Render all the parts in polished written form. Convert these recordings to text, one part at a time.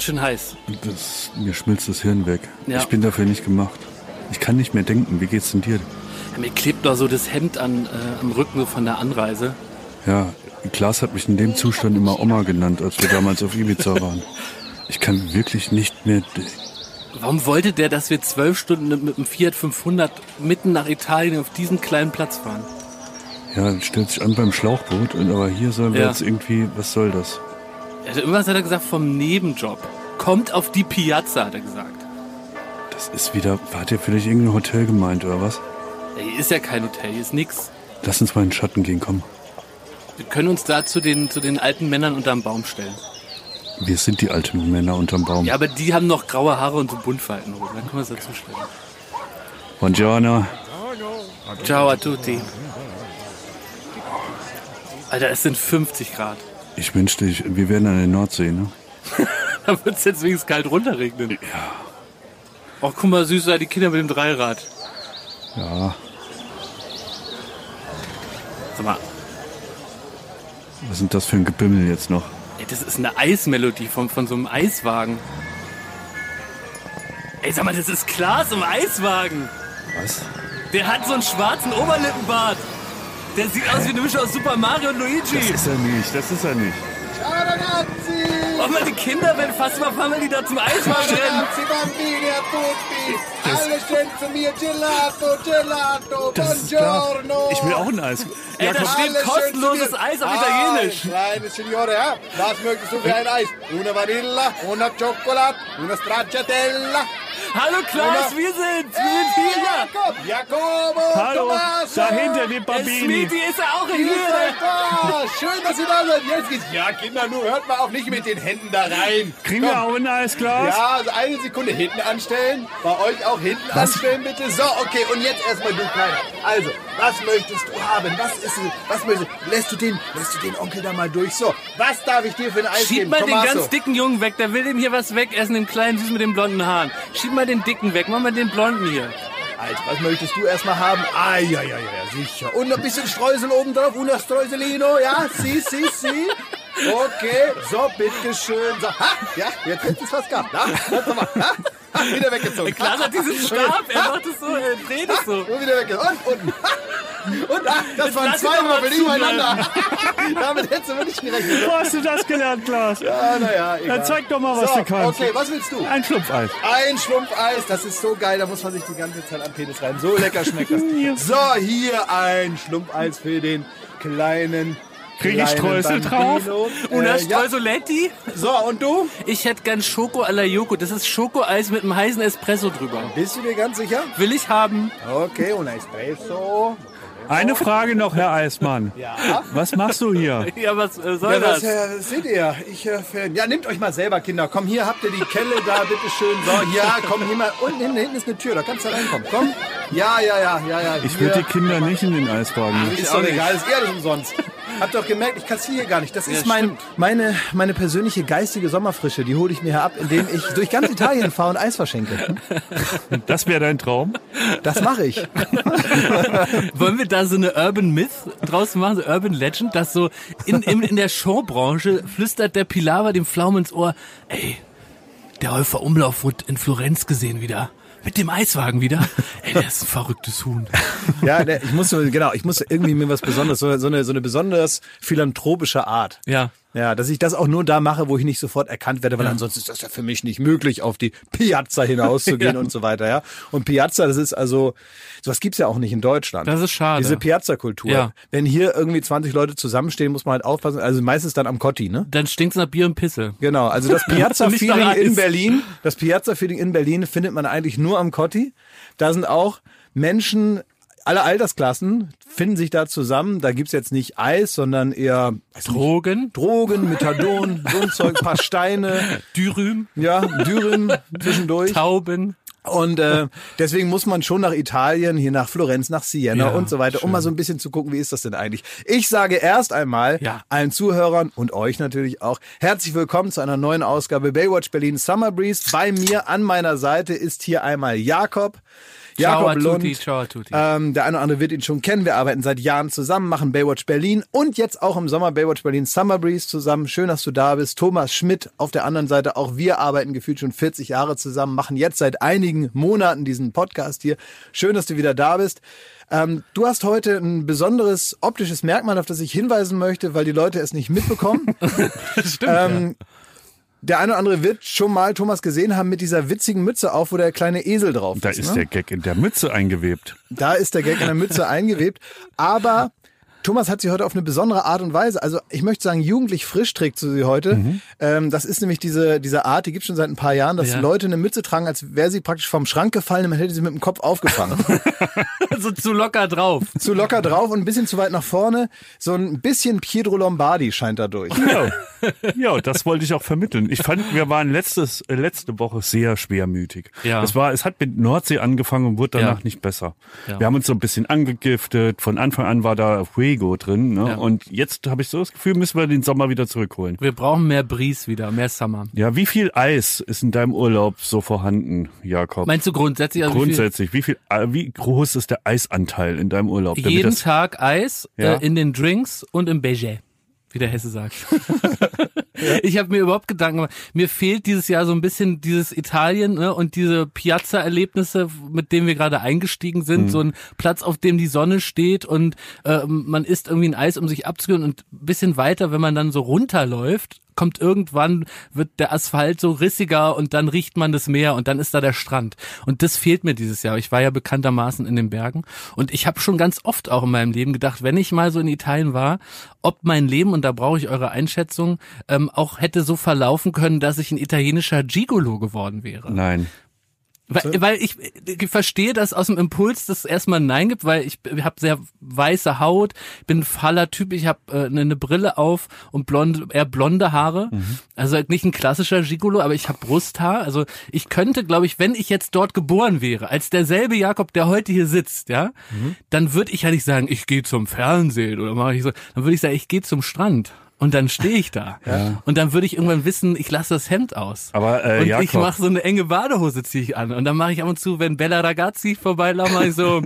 schön heiß. Mir schmilzt das Hirn weg. Ja. Ich bin dafür nicht gemacht. Ich kann nicht mehr denken. Wie geht's denn dir? Ja, mir klebt doch so das Hemd am Rücken so von der Anreise. Ja, Klaas hat mich in dem Zustand immer Oma genannt, als wir damals auf Ibiza waren. Ich kann wirklich nicht mehr... Warum wollte der, dass wir 12 Stunden mit dem Fiat 500 mitten nach Italien auf diesen kleinen Platz fahren? Ja, stellt sich an beim Schlauchboot, aber hier sollen wir Ja. jetzt irgendwie... Was soll das? Also irgendwas hat er gesagt vom Nebenjob. Kommt auf die Piazza, hat er gesagt. Das ist wieder... Hat ihr vielleicht irgendein Hotel gemeint, oder was? Ja, hier ist ja kein Hotel, hier ist nix. Lass uns mal in den Schatten gehen, komm. Wir können uns da zu den alten Männern unterm Baum stellen. Wir sind die alten Männer unterm Baum. Ja, aber die haben noch graue Haare und so Buntfaltenhose. Dann können wir uns dazu stellen. Buongiorno. Ciao a tutti. Alter, es sind 50 Grad. Ich wünschte, wir wären an der Nordsee, ne? Da wird es jetzt wenigstens kalt runterregnen. Ja. Ach, guck mal, süß, da die Kinder mit dem Dreirad. Ja. Sag mal, Was ist denn das für ein Gebimmel jetzt noch? ey, das ist eine Eismelodie von so einem Eiswagen. Ey, sag mal, das ist Klaas im Eiswagen. Was? Der hat so einen schwarzen Oberlippenbart. Der sieht aus wie eine Mischung aus Super Mario und Luigi. Das ist er nicht. Ciao ragazzi! Oh man, die Kinder werden fast überfahren, wenn die da zum Eiswagen rennen. Ragazzi, bambini a tutti! Alle schön zu mir, Gelato, Das ist klar. buongiorno! Ich will auch ein Eis. Ey, da steht Alle schön kostenloses zu mir. Eis auf Italienisch. Kleine Signore, ja? Was möchtest du für ein Eis? Una Vanilla, una Chocolate, una Stracciatella. Hallo Klaas, wir sind hier. Jacobo, Hallo, Tommaso. dahinter die Der Bambini. Smitty ist ja auch Ihr hier. seid da. Schön, dass ihr da seid. Jetzt geht's. Ja, Kinder, nur hört mal auch nicht mit den Händen da rein. Kriegen wir auch ein Eis, Klaas? Ja, also eine Sekunde hinten anstellen. Bei euch auch hinten anstellen, bitte. So, okay, und jetzt erstmal du, Kleiner. Also, was möchtest du haben? Was möchtest du? Lässt du den Onkel da mal durch? So, was darf ich dir für ein Eis Schieb geben? mal den Tommaso. ganz dicken Jungen weg, der will dem hier was wegessen, den kleinen Süß mit den blonden Haaren. Schieb mal den dicken weg, mach mal den blonden hier. Alter, was möchtest du erstmal haben? Ah, ja, sicher. Und ein bisschen Streusel oben drauf, una Streuselino, ja? Si. Okay, so, bitteschön. So, ha, ja, jetzt hättest du es fast gehabt. Na, warte mal. Ha, wieder weggezogen. Klaas hat diesen Stab, er macht es so, er dreht es so. Und wieder weggezogen. Und unten. Und das waren lass ihn zwei doch mal Würfel übereinander. Damit hättest du wirklich gerechnet. Wo hast du das gelernt, Klaas? Ja, naja, egal. Dann zeig doch mal, was So, du kannst. okay, was willst du? Ein Schlumpfeis. Ein Schlumpfeis, das ist so geil, da muss man sich die ganze Zeit am Penis rein. So lecker schmeckt das. So, hier ein Schlumpfeis für den kleinen. Krieg ich Streusel drauf? Una Ja. Streusoletti? So, und du? Ich hätte gern Schoko alla Yoko. Das ist Schokoeis mit einem heißen Espresso drüber. Bist du dir ganz sicher? Will ich haben. Okay, und ein Espresso. Eine Frage noch, Herr Eismann. Ja. Was machst du hier? Ja, was soll Ja, das? seht ihr? Ja, nehmt euch mal selber, Kinder. Komm, hier habt ihr die Kelle da, bitteschön. So, ja, komm, hier mal. Und hinten ist eine Tür, da kannst du reinkommen. Komm. Ja. Ich würde die Kinder nicht in den Eiswagen. Ist doch egal, ist eher umsonst. Habt doch gemerkt, ich kassiere hier gar nicht. Das ist meine persönliche geistige Sommerfrische. Die hole ich mir hier ab, indem ich durch ganz Italien fahre und Eis verschenke. Das wäre dein Traum? Das mache ich. Wollen wir da so eine Urban Myth draus machen, so Urban Legend, dass so in der Showbranche flüstert der Pilawa dem Pflaumen ins Ohr, ey, der Häufer Umlauf wurde in Florenz gesehen wieder. Mit dem Eiswagen wieder. Ey, der ist ein verrücktes Huhn. Ja, ich muss irgendwie mir was Besonderes, so eine besonders philanthropische Art. Ja. Ja, dass ich das auch nur da mache, wo ich nicht sofort erkannt werde, weil ansonsten ist das ja für mich nicht möglich, auf die Piazza hinauszugehen und so weiter, ja. Und Piazza, das ist also, sowas gibt's ja auch nicht in Deutschland. Das ist schade. Diese Piazza-Kultur. Ja. Wenn hier irgendwie 20 Leute zusammenstehen, muss man halt aufpassen, also meistens dann am Kotti, ne? Dann stinkt's nach Bier und Pisse. Genau, also das Nicht nach Piazza-Feeling Eis. in Berlin findet man eigentlich nur am Kotti. Da sind auch Menschen aller Altersklassen finden sich da zusammen. Da gibt's jetzt nicht Eis, sondern eher Drogen, Methadon, so ein Zeug, paar Steine, Dürüm, Dürüm zwischendurch. Tauben. Und deswegen muss man schon nach Italien, hier nach Florenz, nach Siena Ja, und so weiter, um schön. mal so ein bisschen zu gucken, wie ist das denn eigentlich. Ich sage erst einmal allen Zuhörern und euch natürlich auch herzlich willkommen zu einer neuen Ausgabe Baywatch Berlin Summer Breeze. Bei mir an meiner Seite ist hier einmal Jakob. Jakob Ciao a tutti, Lund. ciao a tutti. Der eine oder andere wird ihn schon kennen. Wir arbeiten seit Jahren zusammen, machen Baywatch Berlin und jetzt auch im Sommer Baywatch Berlin Summer Breeze zusammen. Schön, dass du da bist. Thomas Schmidt auf der anderen Seite. Auch wir arbeiten gefühlt schon 40 Jahre zusammen, machen jetzt seit einigen Monaten diesen Podcast hier. Schön, dass du wieder da bist. Du hast heute ein besonderes optisches Merkmal, auf das ich hinweisen möchte, weil die Leute es nicht mitbekommen. Stimmt, Der eine oder andere wird schon mal Thomas gesehen haben mit dieser witzigen Mütze auf, wo der kleine Esel drauf Da ist. ist Ne? der Gag in der Mütze eingewebt. Da ist der Gag in der Mütze eingewebt. Aber Thomas hat sie heute auf eine besondere Art und Weise, also ich möchte sagen, jugendlich frisch trägt sie heute. Das ist nämlich diese Art, die gibt es schon seit ein paar Jahren, dass Leute eine Mütze tragen, als wäre sie praktisch vom Schrank gefallen und man hätte sie mit dem Kopf aufgefangen. Also zu locker drauf. Zu locker drauf und ein bisschen zu weit nach vorne. So ein bisschen Pietro Lombardi scheint da durch. Ja, das wollte ich auch vermitteln. Ich fand, wir waren letzte Woche sehr schwermütig. Ja. Es hat mit Nordsee angefangen und wurde danach nicht besser. Ja. Wir haben uns so ein bisschen angegiftet. Von Anfang an war da Fuego drin. Ne? Ja. Und jetzt habe ich so das Gefühl, müssen wir den Sommer wieder zurückholen. Wir brauchen mehr Breeze wieder, mehr Summer. Ja, wie viel Eis ist in deinem Urlaub so vorhanden, Jakob? Meinst du grundsätzlich? Also Grundsätzlich, wie groß ist der Eisanteil in deinem Urlaub? Damit jeden das- Tag Eis Ja. in den Drinks und im Beige, wie der Hesse sagt. Ich habe mir überhaupt Gedanken gemacht. Mir fehlt dieses Jahr so ein bisschen dieses Italien, ne, und diese Piazza-Erlebnisse, mit denen wir gerade eingestiegen sind. So ein Platz, auf dem die Sonne steht und man isst irgendwie ein Eis, um sich abzukühlen, und ein bisschen weiter, wenn man dann so runterläuft, kommt irgendwann, wird der Asphalt so rissiger und dann riecht man das Meer und dann ist da der Strand. Und das fehlt mir dieses Jahr. Ich war ja bekanntermaßen in den Bergen und ich habe schon ganz oft auch in meinem Leben gedacht, wenn ich mal so in Italien war, ob mein Leben, und da brauche ich eure Einschätzung, auch hätte so verlaufen können, dass ich ein italienischer Gigolo geworden wäre. Nein. Weil ich verstehe, dass aus dem Impuls das erstmal ein Nein gibt, weil ich habe sehr weiße Haut, bin ein fahler Typ, ich habe eine Brille auf und eher blonde Haare. Also nicht ein klassischer Gigolo, aber ich habe Brusthaar. Also ich könnte, glaube ich, wenn ich jetzt dort geboren wäre, als derselbe Jakob, der heute hier sitzt, ja, dann würde ich ja nicht sagen, ich gehe zum Fernsehen oder mache ich so, dann würde ich sagen, ich gehe zum Strand. Und dann stehe ich da. Ja. Und dann würde ich irgendwann wissen, ich lasse das Hemd aus. Aber und Jakob, ich mache so eine enge Badehose, ziehe ich an. Und dann mache ich ab und zu, wenn Bella Ragazzi vorbeilaufen, mache ich so,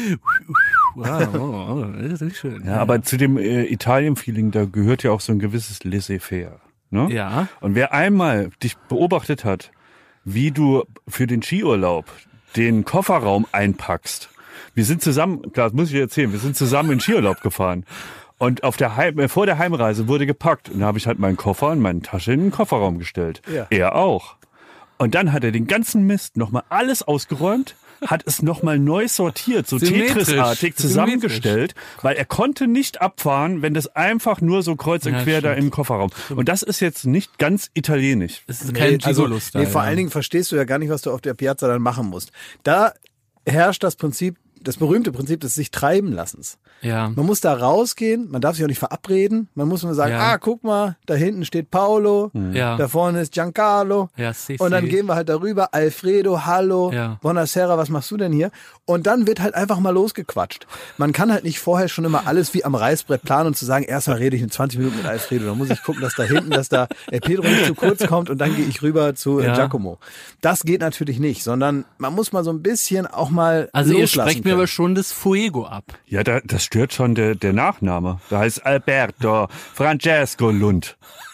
wow, das ist nicht schön. ja, aber zu dem Italien-Feeling, da gehört ja auch so ein gewisses Laissez-faire. Ne? Ja. Und wer einmal dich beobachtet hat, wie du für den Skiurlaub den Kofferraum einpackst. Wir sind zusammen, klar, das muss ich dir erzählen, wir sind zusammen in Skiurlaub gefahren. Und auf der vor der Heimreise wurde gepackt. Und da habe ich halt meinen Koffer und meine Tasche in den Kofferraum gestellt. Ja. Er auch. Und dann hat er den ganzen Mist nochmal alles ausgeräumt, hat es nochmal neu sortiert, so Symmetrisch. Tetris-artig zusammengestellt, weil er konnte nicht abfahren, wenn das einfach nur so kreuz und Ja, quer da stimmt. im Kofferraum. Und das ist jetzt nicht ganz italienisch. Es ist kein Gigolo-Style. vor allen Dingen verstehst du ja gar nicht, was du auf der Piazza dann machen musst. Da herrscht das Prinzip, das berühmte Prinzip des sich treiben lassens. Ja. Man muss da rausgehen, man darf sich auch nicht verabreden, man muss nur sagen, Ja. guck mal, da hinten steht Paolo, Ja. da vorne ist Giancarlo, Ja, si, und dann si. gehen wir halt darüber, Alfredo, hallo, Ja. buonasera, was machst du denn hier? Und dann wird halt einfach mal losgequatscht. Man kann halt nicht vorher schon immer alles wie am Reißbrett planen und zu sagen, erstmal rede ich in 20 Minuten mit Alfredo, dann muss ich gucken, dass da hinten, dass da Pedro nicht zu kurz kommt und dann gehe ich rüber zu Ja. Giacomo. Das geht natürlich nicht, sondern man muss mal so ein bisschen auch mal Also ihr loslassen sprecht mir können. aber schon das Fuego ab. Ja, das stört schon der Nachname. Da heißt Alberto Francesco Lund.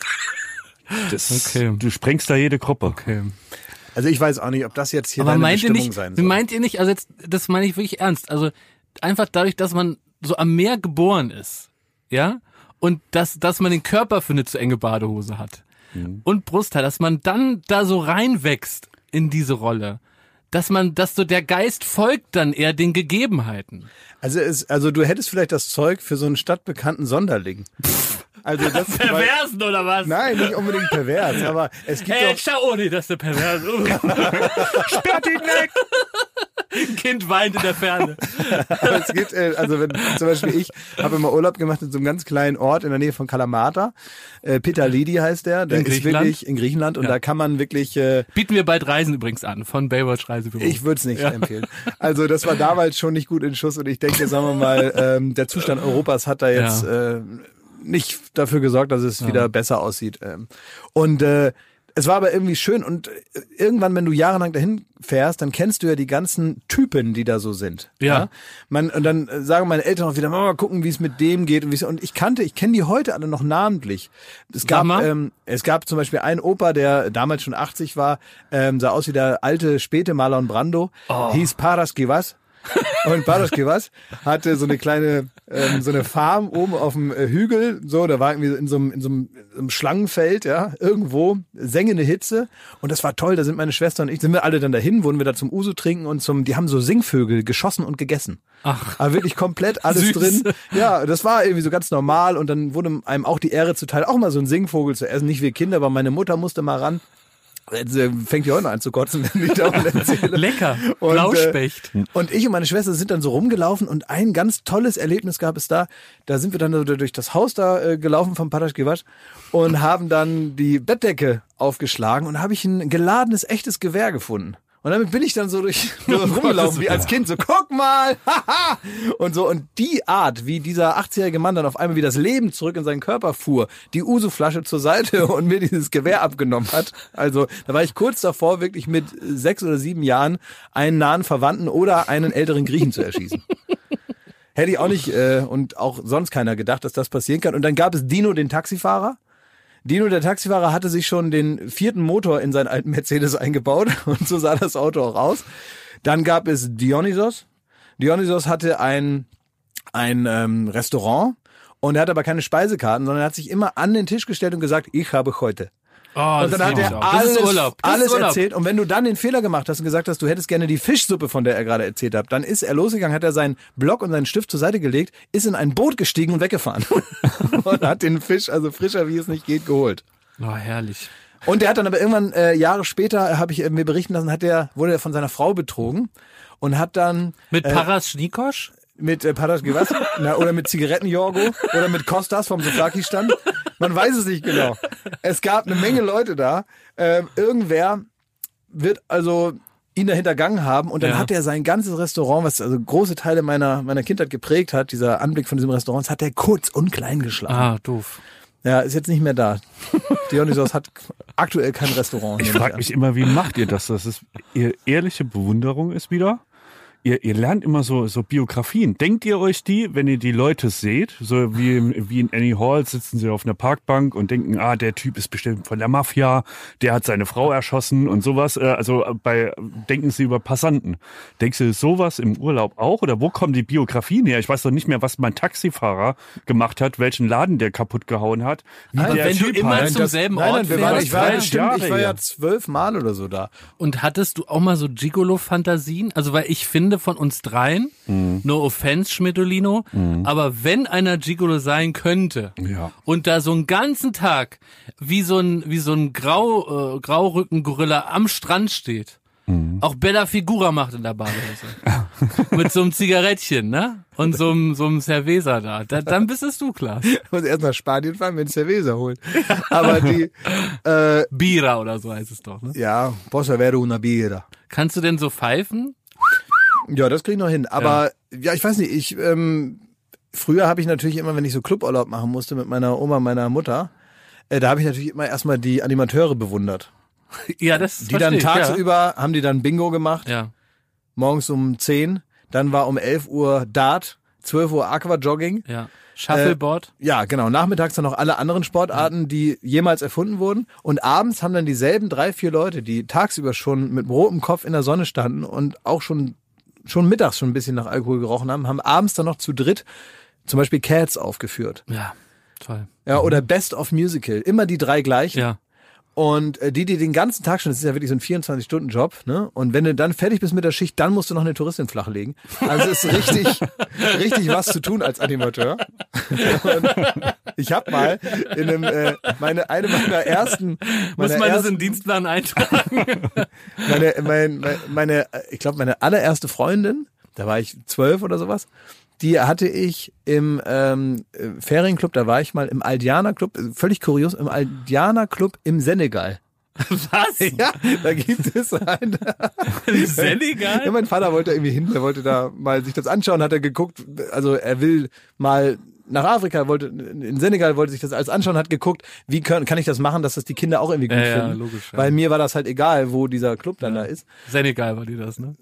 Okay. Du sprengst da jede Gruppe. Okay. Also ich weiß auch nicht, ob das jetzt hier Aber deine meint ihr Bestimmung nicht, sein soll. meint ihr nicht, also jetzt, das meine ich wirklich ernst, also einfach dadurch, dass man so am Meer geboren ist, ja, und dass man den Körper für eine zu enge Badehose hat und Brusthaar, dass man dann da so reinwächst in diese Rolle, dass so der Geist folgt dann eher den Gegebenheiten. Also du hättest vielleicht das Zeug für so einen stadtbekannten Sonderling. Also das Perversen oder was? Nein, nicht unbedingt pervers, aber es gibt Hey, doch... schau, oh nee, das ist der Pervers. Sperrt ihn weg! Ein Kind weint in der Ferne. Aber es gibt, also wenn zum Beispiel ich habe immer Urlaub gemacht in so einem ganz kleinen Ort in der Nähe von Kalamata. Petalidi heißt der. Der In ist Griechenland? wirklich in Griechenland und Ja. da kann man wirklich... Bieten wir bald Reisen übrigens an, von Baywatch Reisebüro. Ich würde es nicht empfehlen. Also das war damals schon nicht gut in Schuss und ich denke, sagen wir mal, der Zustand Europas hat da jetzt nicht dafür gesorgt, dass es wieder besser aussieht. Und es war aber irgendwie schön und irgendwann, wenn du jahrelang dahin fährst, dann kennst du ja die ganzen Typen, die da so sind. Ja. Und dann sagen meine Eltern auch wieder, mal gucken, wie es mit dem geht und ich kenne die heute alle noch namentlich. Es gab zum Beispiel einen Opa, der damals schon 80 war, sah aus wie der alte späte Marlon Brando, hieß Paras Givas. Und Paras Givas hatte so eine kleine, so eine Farm oben auf dem Hügel, so, da war irgendwie in so einem Schlangenfeld, ja, irgendwo, sengende Hitze. Und das war toll, da sind meine Schwester und ich, sind wir alle dann dahin, wurden wir da zum Uso trinken und die haben so Singvögel geschossen und gegessen. Ach. Aber wirklich komplett alles drin. Ja, das war irgendwie so ganz normal und dann wurde einem auch die Ehre zuteil, auch mal so einen Singvogel zu essen. Nicht wir Kinder, aber meine Mutter musste mal ran. Jetzt fängt die heute noch an zu kotzen, wenn ich davon erzähle. Lecker, Blauspecht. Und ich und meine Schwester sind dann so rumgelaufen und ein ganz tolles Erlebnis gab es da. Da sind wir dann durch das Haus da gelaufen vom Paras Givas und haben dann die Bettdecke aufgeschlagen und habe ich ein geladenes, echtes Gewehr gefunden. Und damit bin ich dann so rumgelaufen, wie als Kind, so, guck mal, haha, und so. Und die Art, wie dieser 80-jährige Mann dann auf einmal wie das Leben zurück in seinen Körper fuhr, die Uso-Flasche zur Seite und mir dieses Gewehr abgenommen hat. Also, da war ich kurz davor, wirklich mit 6 oder 7 Jahren einen nahen Verwandten oder einen älteren Griechen zu erschießen. Hätte ich auch nicht, und auch sonst keiner gedacht, dass das passieren kann. Und dann gab es Dino, den Taxifahrer. Dino, der Taxifahrer, hatte sich schon den 4. Motor in seinen alten Mercedes eingebaut und so sah das Auto auch aus. Dann gab es Dionysos. Dionysos hatte ein Restaurant und er hatte aber keine Speisekarten, sondern er hat sich immer an den Tisch gestellt und gesagt, ich habe heute. Oh, und dann hat er alles erzählt. Und wenn du dann den Fehler gemacht hast und gesagt hast, du hättest gerne die Fischsuppe, von der er gerade erzählt hat, dann ist er losgegangen, hat er seinen Block und seinen Stift zur Seite gelegt, ist in ein Boot gestiegen und weggefahren. Und hat den Fisch, also frischer wie es nicht geht, geholt. Oh, herrlich. Und der hat dann aber irgendwann, Jahre später, habe ich mir berichten lassen, wurde er von seiner Frau betrogen und hat dann... Mit Paras Schnikosch? Mit Paras Givas oder mit Zigarettenjorgo oder mit Kostas vom Souflaki-Stand. Man weiß es nicht genau. Es gab eine Menge Leute da. Irgendwer wird also ihn da hintergangen haben und dann hat er sein ganzes Restaurant, was also große Teile meiner Kindheit geprägt hat, dieser Anblick von diesem Restaurant, hat er kurz und klein geschlagen. Ah, doof. Ja, ist jetzt nicht mehr da. Dionysos hat aktuell kein Restaurant. Ich frage mich immer, wie macht ihr das? Das ist ehrliche Bewunderung ist wieder. Ihr lernt immer so Biografien. Denkt ihr euch die, wenn ihr die Leute seht, so wie in Annie Hall sitzen sie auf einer Parkbank und denken, der Typ ist bestimmt von der Mafia, der hat seine Frau erschossen und sowas. Denken sie über Passanten. Denkst du sowas im Urlaub auch? Oder wo kommen die Biografien her? Ich weiß doch nicht mehr, was mein Taxifahrer gemacht hat, welchen Laden der kaputt gehauen hat. Aber wenn du immer zum selben Ort fährst. Ich war ja 12 Mal oder so da. Und hattest du auch mal so Gigolo-Fantasien? Also, weil ich finde, von uns dreien, no offense, Schmidolino, aber wenn einer Gigolo sein könnte und da so einen ganzen Tag wie so ein Graurücken-Gorilla am Strand steht, auch Bella Figura macht in der Badehose. Mit so einem Zigarettchen, ne? Und so einem Cerveza da. Dann bist es du, Klaas. Ich muss erst nach Spanien fahren, mir einen Cerveza holen. Aber die... Bira oder so heißt es doch, ne? Ja, posso avere una birra. Kannst du denn so pfeifen? Ja, das krieg ich noch hin. Aber ja ich weiß nicht, früher habe ich natürlich immer, wenn ich so Cluburlaub machen musste mit meiner Oma, meiner Mutter, da habe ich natürlich immer erstmal die Animateure bewundert. Ja, das die dann tagsüber haben die dann Bingo gemacht. Ja. Morgens um 10, dann war um 11 Uhr Dart, 12 Uhr Aquajogging. Ja. Shuffleboard. Ja, genau. Nachmittags dann noch alle anderen Sportarten, die jemals erfunden wurden. Und abends haben dann dieselben 3-4 Leute, die tagsüber schon mit rotem Kopf in der Sonne standen und auch schon mittags schon ein bisschen nach Alkohol gerochen haben abends dann noch zu dritt zum Beispiel Cats aufgeführt. Ja, toll. Ja, oder Best of Musical. Immer die 3 gleichen. Ja. Und die den ganzen Tag schon, das ist ja wirklich so ein 24-Stunden-Job, ne? Und wenn du dann fertig bist mit der Schicht, dann musst du noch eine Touristin flachlegen. Also es ist richtig was zu tun als Animateur. Und ich habe mal in einem, eine meiner ersten... Muss man das in den Dienstplan eintragen? Ich glaube, meine allererste Freundin, da war ich 12 oder sowas, die hatte ich im Ferienclub, da war ich mal im Aldiana Club, völlig kurios, im Aldiana Club im Senegal. Was? Ja, da gibt es einen. Im Senegal? Ja, mein Vater wollte irgendwie hin, der wollte da mal sich das anschauen, hat er geguckt, also er will mal nach Afrika, in Senegal wollte sich das alles anschauen, hat geguckt, wie kann ich das machen, dass das die Kinder auch irgendwie gut finden. Ja, logisch. Ja. Weil mir war das halt egal, wo dieser Club dann da ist. Senegal war dir das, ne?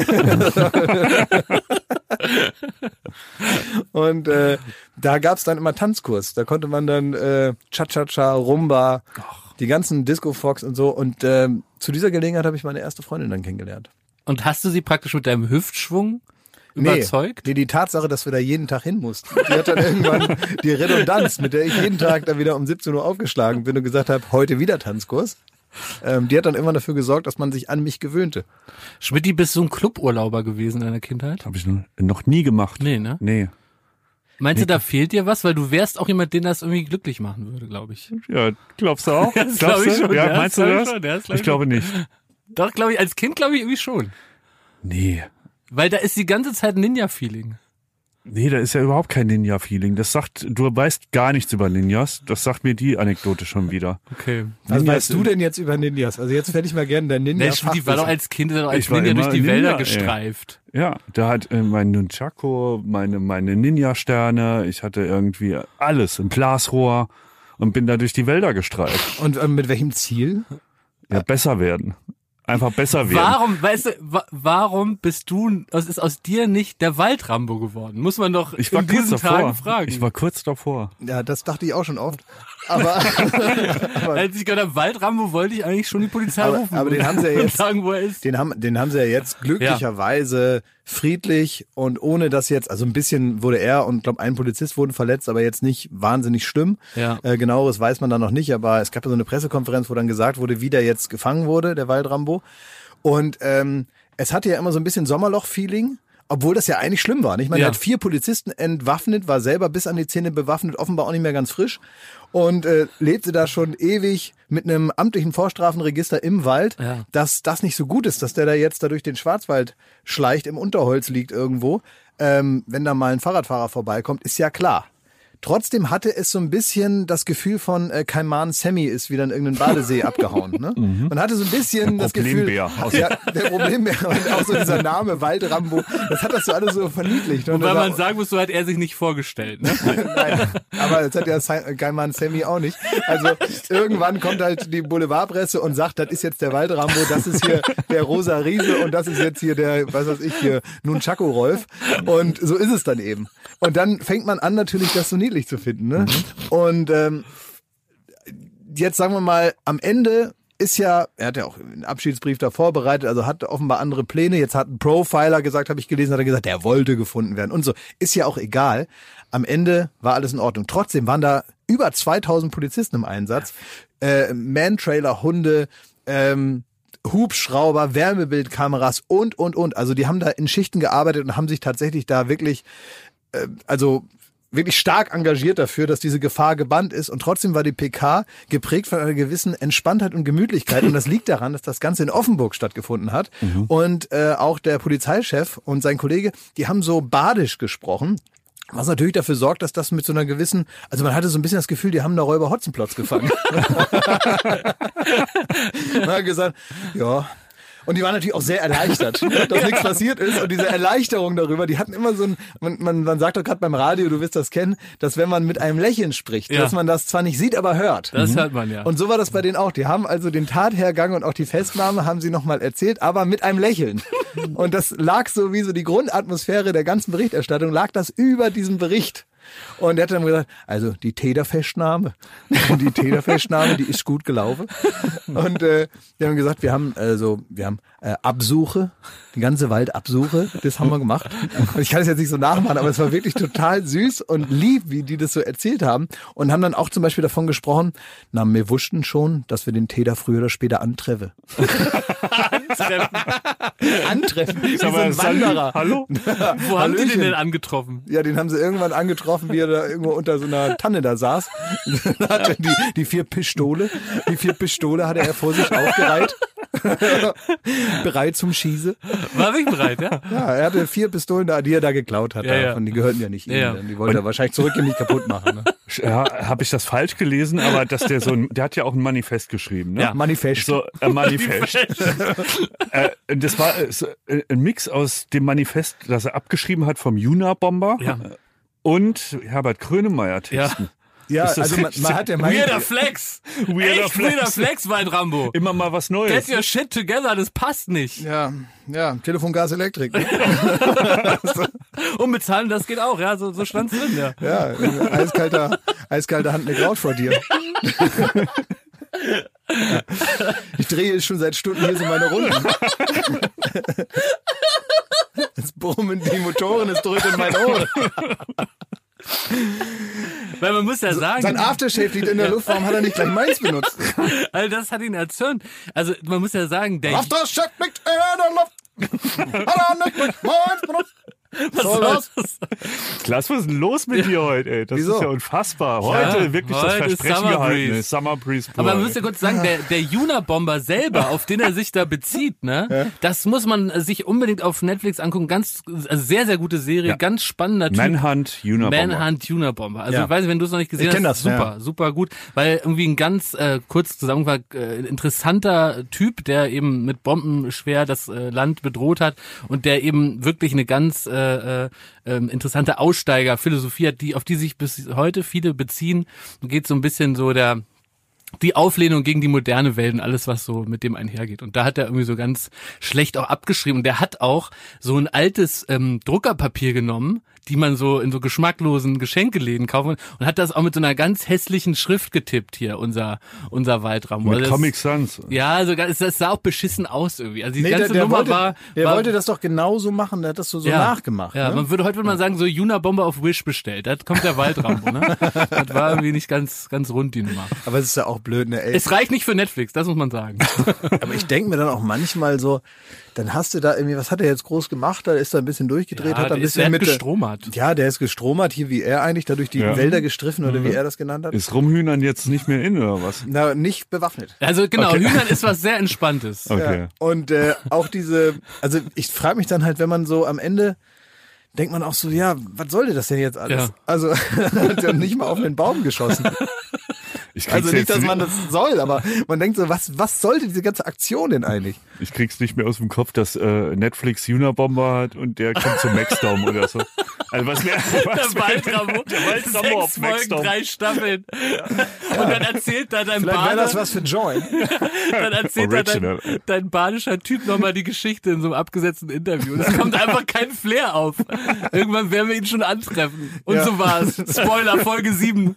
Und da gab's dann immer Tanzkurs. Da konnte man dann Cha-Cha-Cha, Rumba, die ganzen Disco-Fox und so. Und zu dieser Gelegenheit habe ich meine erste Freundin dann kennengelernt. Und hast du sie praktisch mit deinem Hüftschwung überzeugt? Nee, die Tatsache, dass wir da jeden Tag hin mussten. Die hat dann irgendwann die Redundanz, mit der ich jeden Tag dann wieder um 17 Uhr aufgeschlagen bin und gesagt habe, heute wieder Tanzkurs. Die hat dann immer dafür gesorgt, dass man sich an mich gewöhnte. Schmidti, bist du ein Cluburlauber gewesen in deiner Kindheit? Habe ich noch nie gemacht. Nee, ne? Nee. Meinst du, da fehlt dir was? Weil du wärst auch jemand, den das irgendwie glücklich machen würde, glaube ich. Ja, glaubst du auch? Das glaubst glaub ich du? schon, Ja, ja, meinst du das das? glaub ich schon, ja, das glaub Ich glaube nicht. Doch, glaube ich, als Kind glaube ich irgendwie schon. Nee. Weil da ist die ganze Zeit Ninja-Feeling. Nee, da ist ja überhaupt kein Ninja-Feeling. Du weißt gar nichts über Ninjas. Das sagt mir die Anekdote schon wieder. Okay. Was weißt du denn jetzt über Ninjas? Also jetzt hätte ich mal gerne dein Ninja. Die war doch als Kind als Ich war Ninja durch immer die Ninja, Wälder ey. gestreift. Ja, da hat mein Nunchaku, meine Ninja-Sterne, ich hatte irgendwie alles im Glasrohr und bin da durch die Wälder gestreift. Und mit welchem Ziel? Ja, besser werden. Einfach besser werden. Warum ist aus dir nicht der Waldrambo geworden? Muss man doch Ich war in kurz diesen davor. Tagen fragen. Ich war kurz davor. Ja, das dachte ich auch schon oft. Aber Als ich gehört habe, Waldrambo, wollte ich eigentlich schon die Polizei rufen. aber den haben sie ja und jetzt, sagen, wo er ist. den haben sie ja jetzt glücklicherweise friedlich und ohne dass jetzt, also ein bisschen wurde er und glaube ein Polizist wurden verletzt, aber jetzt nicht wahnsinnig schlimm. Ja. Genaueres weiß man da noch nicht, aber es gab ja so eine Pressekonferenz, wo dann gesagt wurde, wie der jetzt gefangen wurde, der Waldrambo. Und es hatte ja immer so ein bisschen Sommerloch-Feeling. Obwohl das ja eigentlich schlimm war. Nicht? Ich meine, er hat 4 Polizisten entwaffnet, war selber bis an die Zähne bewaffnet, offenbar auch nicht mehr ganz frisch und lebte da schon ewig mit einem amtlichen Vorstrafenregister im Wald, dass das nicht so gut ist, dass der da jetzt da durch den Schwarzwald schleicht, im Unterholz liegt irgendwo. Wenn da mal ein Fahrradfahrer vorbeikommt, ist ja klar. Trotzdem hatte es so ein bisschen das Gefühl von Kaiman Sammy ist wieder in irgendeinen Badesee abgehauen. Ne? Man hatte so ein bisschen das Gefühl, der Problembär und auch so dieser Name Waldrambo, das hat das so alles so verniedlicht. Und wobei man sagen muss, so hat er sich nicht vorgestellt. Ne? Nein, aber das hat ja Kaiman Sammy auch nicht. Also irgendwann kommt halt die Boulevardpresse und sagt, das ist jetzt der Waldrambo, das ist hier der Rosa Riese und das ist jetzt hier der, was weiß ich, hier Nunchaku Rolf. Und so ist es dann eben. Und dann fängt man an, natürlich das so niedlich zu finden. Ne? Und jetzt sagen wir mal, am Ende ist ja, er hat ja auch einen Abschiedsbrief da vorbereitet, also hat offenbar andere Pläne. Jetzt hat ein Profiler gesagt, habe ich gelesen, hat er gesagt, der wollte gefunden werden und so. Ist ja auch egal. Am Ende war alles in Ordnung. Trotzdem waren da über 2000 Polizisten im Einsatz. Man-Trailer, Hunde, Hubschrauber, Wärmebildkameras und. Also die haben da in Schichten gearbeitet und haben sich tatsächlich da wirklich, wirklich stark engagiert dafür, dass diese Gefahr gebannt ist. Und trotzdem war die PK geprägt von einer gewissen Entspanntheit und Gemütlichkeit. Und das liegt daran, dass das Ganze in Offenburg stattgefunden hat. Und auch der Polizeichef und sein Kollege, die haben so badisch gesprochen. Was natürlich dafür sorgt, dass das mit so einer gewissen, also man hatte so ein bisschen das Gefühl, die haben da Räuber Hotzenplotz gefangen. Man hat gesagt, ja. Und die waren natürlich auch sehr erleichtert, dass nichts passiert ist. Und diese Erleichterung darüber, die hatten immer so ein, man sagt doch gerade beim Radio, du wirst das kennen, dass wenn man mit einem Lächeln spricht, dass man das zwar nicht sieht, aber hört. Das hört man ja. Und so war das bei denen auch. Die haben also den Tathergang und auch die Festnahme haben sie nochmal erzählt, aber mit einem Lächeln. Und das lag so wie so die Grundatmosphäre der ganzen Berichterstattung, lag das über diesem Bericht. Und er hat dann gesagt, also die Täterfestnahme, die ist gut gelaufen. Und die haben gesagt, wir haben Absuche, die ganze Waldabsuche, das haben wir gemacht. Und ich kann es jetzt nicht so nachmachen, aber es war wirklich total süß und lieb, wie die das so erzählt haben. Und haben dann auch zum Beispiel davon gesprochen, na, wir wussten schon, dass wir den Täter früher oder später antreffen. Antreffen? Wie so ein Wanderer. Hallo? Wo haben die den denn angetroffen? Ja, den haben sie irgendwann angetroffen, wie er da irgendwo unter so einer Tanne da saß. Dann hat er die 4 Pistole hatte er vor sich aufgereiht. Bereit zum Schießen. War wirklich bereit, ja? Ja, er hatte 4 Pistolen da, die er da geklaut hat. Ja. Und die gehörten ja nicht ihm. Ja. Die wollte er wahrscheinlich zurückgehen, nicht kaputt machen. Ne? Ja, habe ich das falsch gelesen, aber dass der der hat ja auch ein Manifest geschrieben, ne? Ja, Manifest. So, ein Manifest. Das war ein Mix aus dem Manifest, das er abgeschrieben hat vom Unabomber. Ja. und Herbert Grönemeyer texten. Ja, Ist das also richtig? man hat ja Weirder Flex. Echt weirder Flex, Waldrambo. Immer mal was Neues. Get your shit together, das passt nicht. Ja, Telefon, Gas, Elektrik. Und bezahlen, das geht auch, ja, so stand's drin, ja. Ja, eiskalte Hand eine Kraut vor dir. Ich drehe schon seit Stunden hier so meine Runden. Es brummen die Motoren, es drückt in mein Ohr. Weil man muss ja sagen... Sein Aftershave liegt in der Luft, warum hat er nicht gleich meins benutzt? Also das hat ihn erzürnt. Also man muss ja sagen, der... Aftershave liegt in der Luft, hat er nicht gleich meins benutzt? Was soll das? Klaas, was ist denn los mit dir heute, ey? Das Wieso? ist ja unfassbar. Heute wirklich das heute ist Versprechen Summer gehalten Breeze. ist. Summer Breeze. Aber man muss ja kurz sagen, der Unabomber selber, auf den er sich da bezieht, ne, das muss man sich unbedingt auf Netflix angucken. Also sehr, sehr gute Serie, ganz spannender Typ. Manhunt Unabomber. Also Ja. ich weiß nicht, wenn du es noch nicht gesehen Ich kenn hast, das, super gut, weil irgendwie ein ganz kurz zusammengefasst interessanter Typ, der eben mit Bomben schwer das Land bedroht hat und der eben wirklich eine ganz interessante Aussteigerphilosophie hat, auf die sich bis heute viele beziehen. Geht so ein bisschen so die Auflehnung gegen die moderne Welt und alles, was so mit dem einhergeht. Und da hat er irgendwie so ganz schlecht auch abgeschrieben. Und der hat auch so ein altes Druckerpapier genommen, die man so in so geschmacklosen Geschenkeläden kaufen und hat das auch mit so einer ganz hässlichen Schrift getippt hier, unser Waldrambo. Mit Also Comic Sans. ja, also das sah auch beschissen aus irgendwie. Also die Nee, ganze der Nummer wollte, war wollte das doch genauso machen, der hat das so nachgemacht. Ja, ne? heute würde man sagen, so Unabomber auf Wish bestellt. Da kommt der Waldrambo, ne? Das war irgendwie nicht ganz rund, die Nummer. Aber es ist ja auch blöd, ne? Ey. Es reicht nicht für Netflix, das muss man sagen. Aber ich denke mir dann auch manchmal so, dann hast du da irgendwie, was hat er jetzt groß gemacht? Da ist er ein bisschen durchgedreht, hat er ein bisschen mit gestromert. Ja, der ist gestromert, hier wie er eigentlich, da durch die Wälder gestriffen oder wie er das genannt hat. Ist Rumhühnern jetzt nicht mehr in oder was? Na, nicht bewaffnet. Also genau, Hühnern ist was sehr Entspanntes. Okay. Ja. Und auch also ich frage mich dann halt, wenn man so am Ende denkt man auch so, ja, was sollte das denn jetzt alles? Ja. Also hat ja nicht mal auf den Baum geschossen. Ich krieg's Also nicht, jetzt dass man das soll, aber man denkt so, was sollte diese ganze Aktion denn eigentlich? Ich krieg's nicht mehr aus dem Kopf, dass Netflix Unabomber hat und der kommt zum Maxdome oder so. Also was wäre Der Waldrambo, der Waldrambo 6 auf Folgen, Maxdome. 3 Staffeln. Und dann erzählt da dein Vielleicht wäre das Bade, was für Join. dann erzählt da Original. dein badischer Typ nochmal die Geschichte in so einem abgesetzten Interview. Und es kommt einfach kein Flair auf. Irgendwann werden wir ihn schon antreffen. Und Ja. so war's. Spoiler, Folge 7.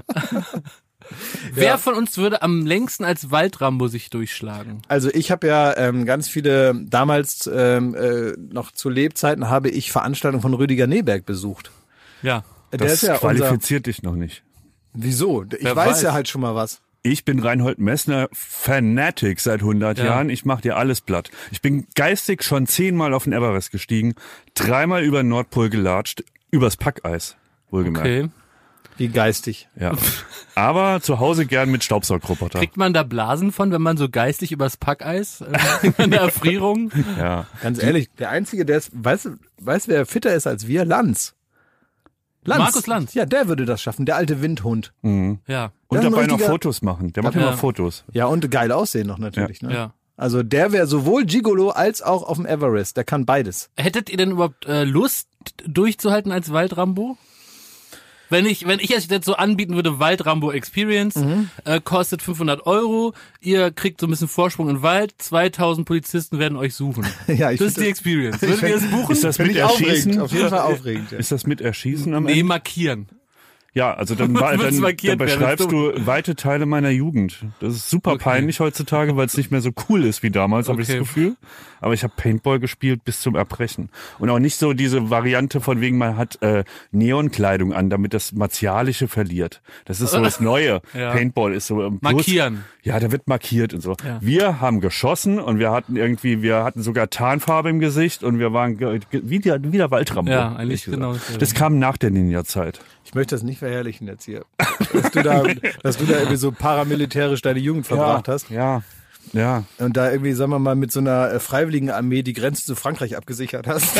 Wer von uns würde am längsten als Waldrambo sich durchschlagen? Also ich habe ja ganz viele, damals noch zu Lebzeiten habe ich Veranstaltungen von Rüdiger Neberg besucht. Ja. Der Das ist ja qualifiziert dich noch nicht. Wieso? Ich Wer weiß weiß. ja halt schon mal was. Ich bin Reinhold Messner Fanatic seit 100 Ja. Jahren. Ich mach dir alles platt. Ich bin geistig schon 10-mal auf den Everest gestiegen, 3-mal über den Nordpol gelatscht, übers Packeis, wohlgemerkt. Okay. Wie geistig. Ja. Aber zu Hause gern mit Staubsaugroboter. Kriegt man da Blasen von, wenn man so geistig übers Packeis, in der Erfrierung? Ja. Ganz ehrlich, der Einzige, der ist, weißt wer fitter ist als wir? Lanz. Markus Lanz. Ja, der würde das schaffen, der alte Windhund. Ja. Und Das ist ein dabei noch richtiger- Fotos machen. Der macht Ja. immer Fotos. Ja, und geil aussehen noch natürlich. Ne? Ja. Also der wäre sowohl Gigolo als auch auf dem Everest. Der kann beides. Hättet ihr denn überhaupt Lust durchzuhalten als Waldrambo? Wenn ich es jetzt so anbieten würde, Waldrambo Experience, kostet 500 €, ihr kriegt so ein bisschen Vorsprung im Wald, 2000 Polizisten werden euch suchen. Ja, ich Das ist find die das- Experience. Würdet ihr es buchen? Ist das Finde mit ich aufregend. Erschießen? Auf jeden Fall aufregend. Ja. Ist das mit Erschießen am Nee, Ende? markieren. Ja, also dann, Wird's dann markiert werden, beschreibst das ist du weite Teile meiner Jugend. Das ist super peinlich heutzutage, weil es nicht mehr so cool ist wie damals, habe ich das Okay. Gefühl. Aber ich habe Paintball gespielt bis zum Erbrechen. Und auch nicht so diese Variante von wegen, man hat Neonkleidung an, damit das Martialische verliert. Das ist so das Neue. Ja. Paintball ist so Markieren. Ja, da wird markiert und so. Ja. Wir haben geschossen und wir hatten sogar Tarnfarbe im Gesicht und wir waren wie der Waldrambo. Ja, eigentlich ehrlich gesagt. genau dasselbe. Das kam nach der Ninja-Zeit. Ich möchte das nicht verherrlichen jetzt hier. Dass du da irgendwie so paramilitärisch deine Jugend verbracht hast. Ja. Ja. Und da irgendwie, sagen wir mal, mit so einer freiwilligen Armee die Grenze zu Frankreich abgesichert hast.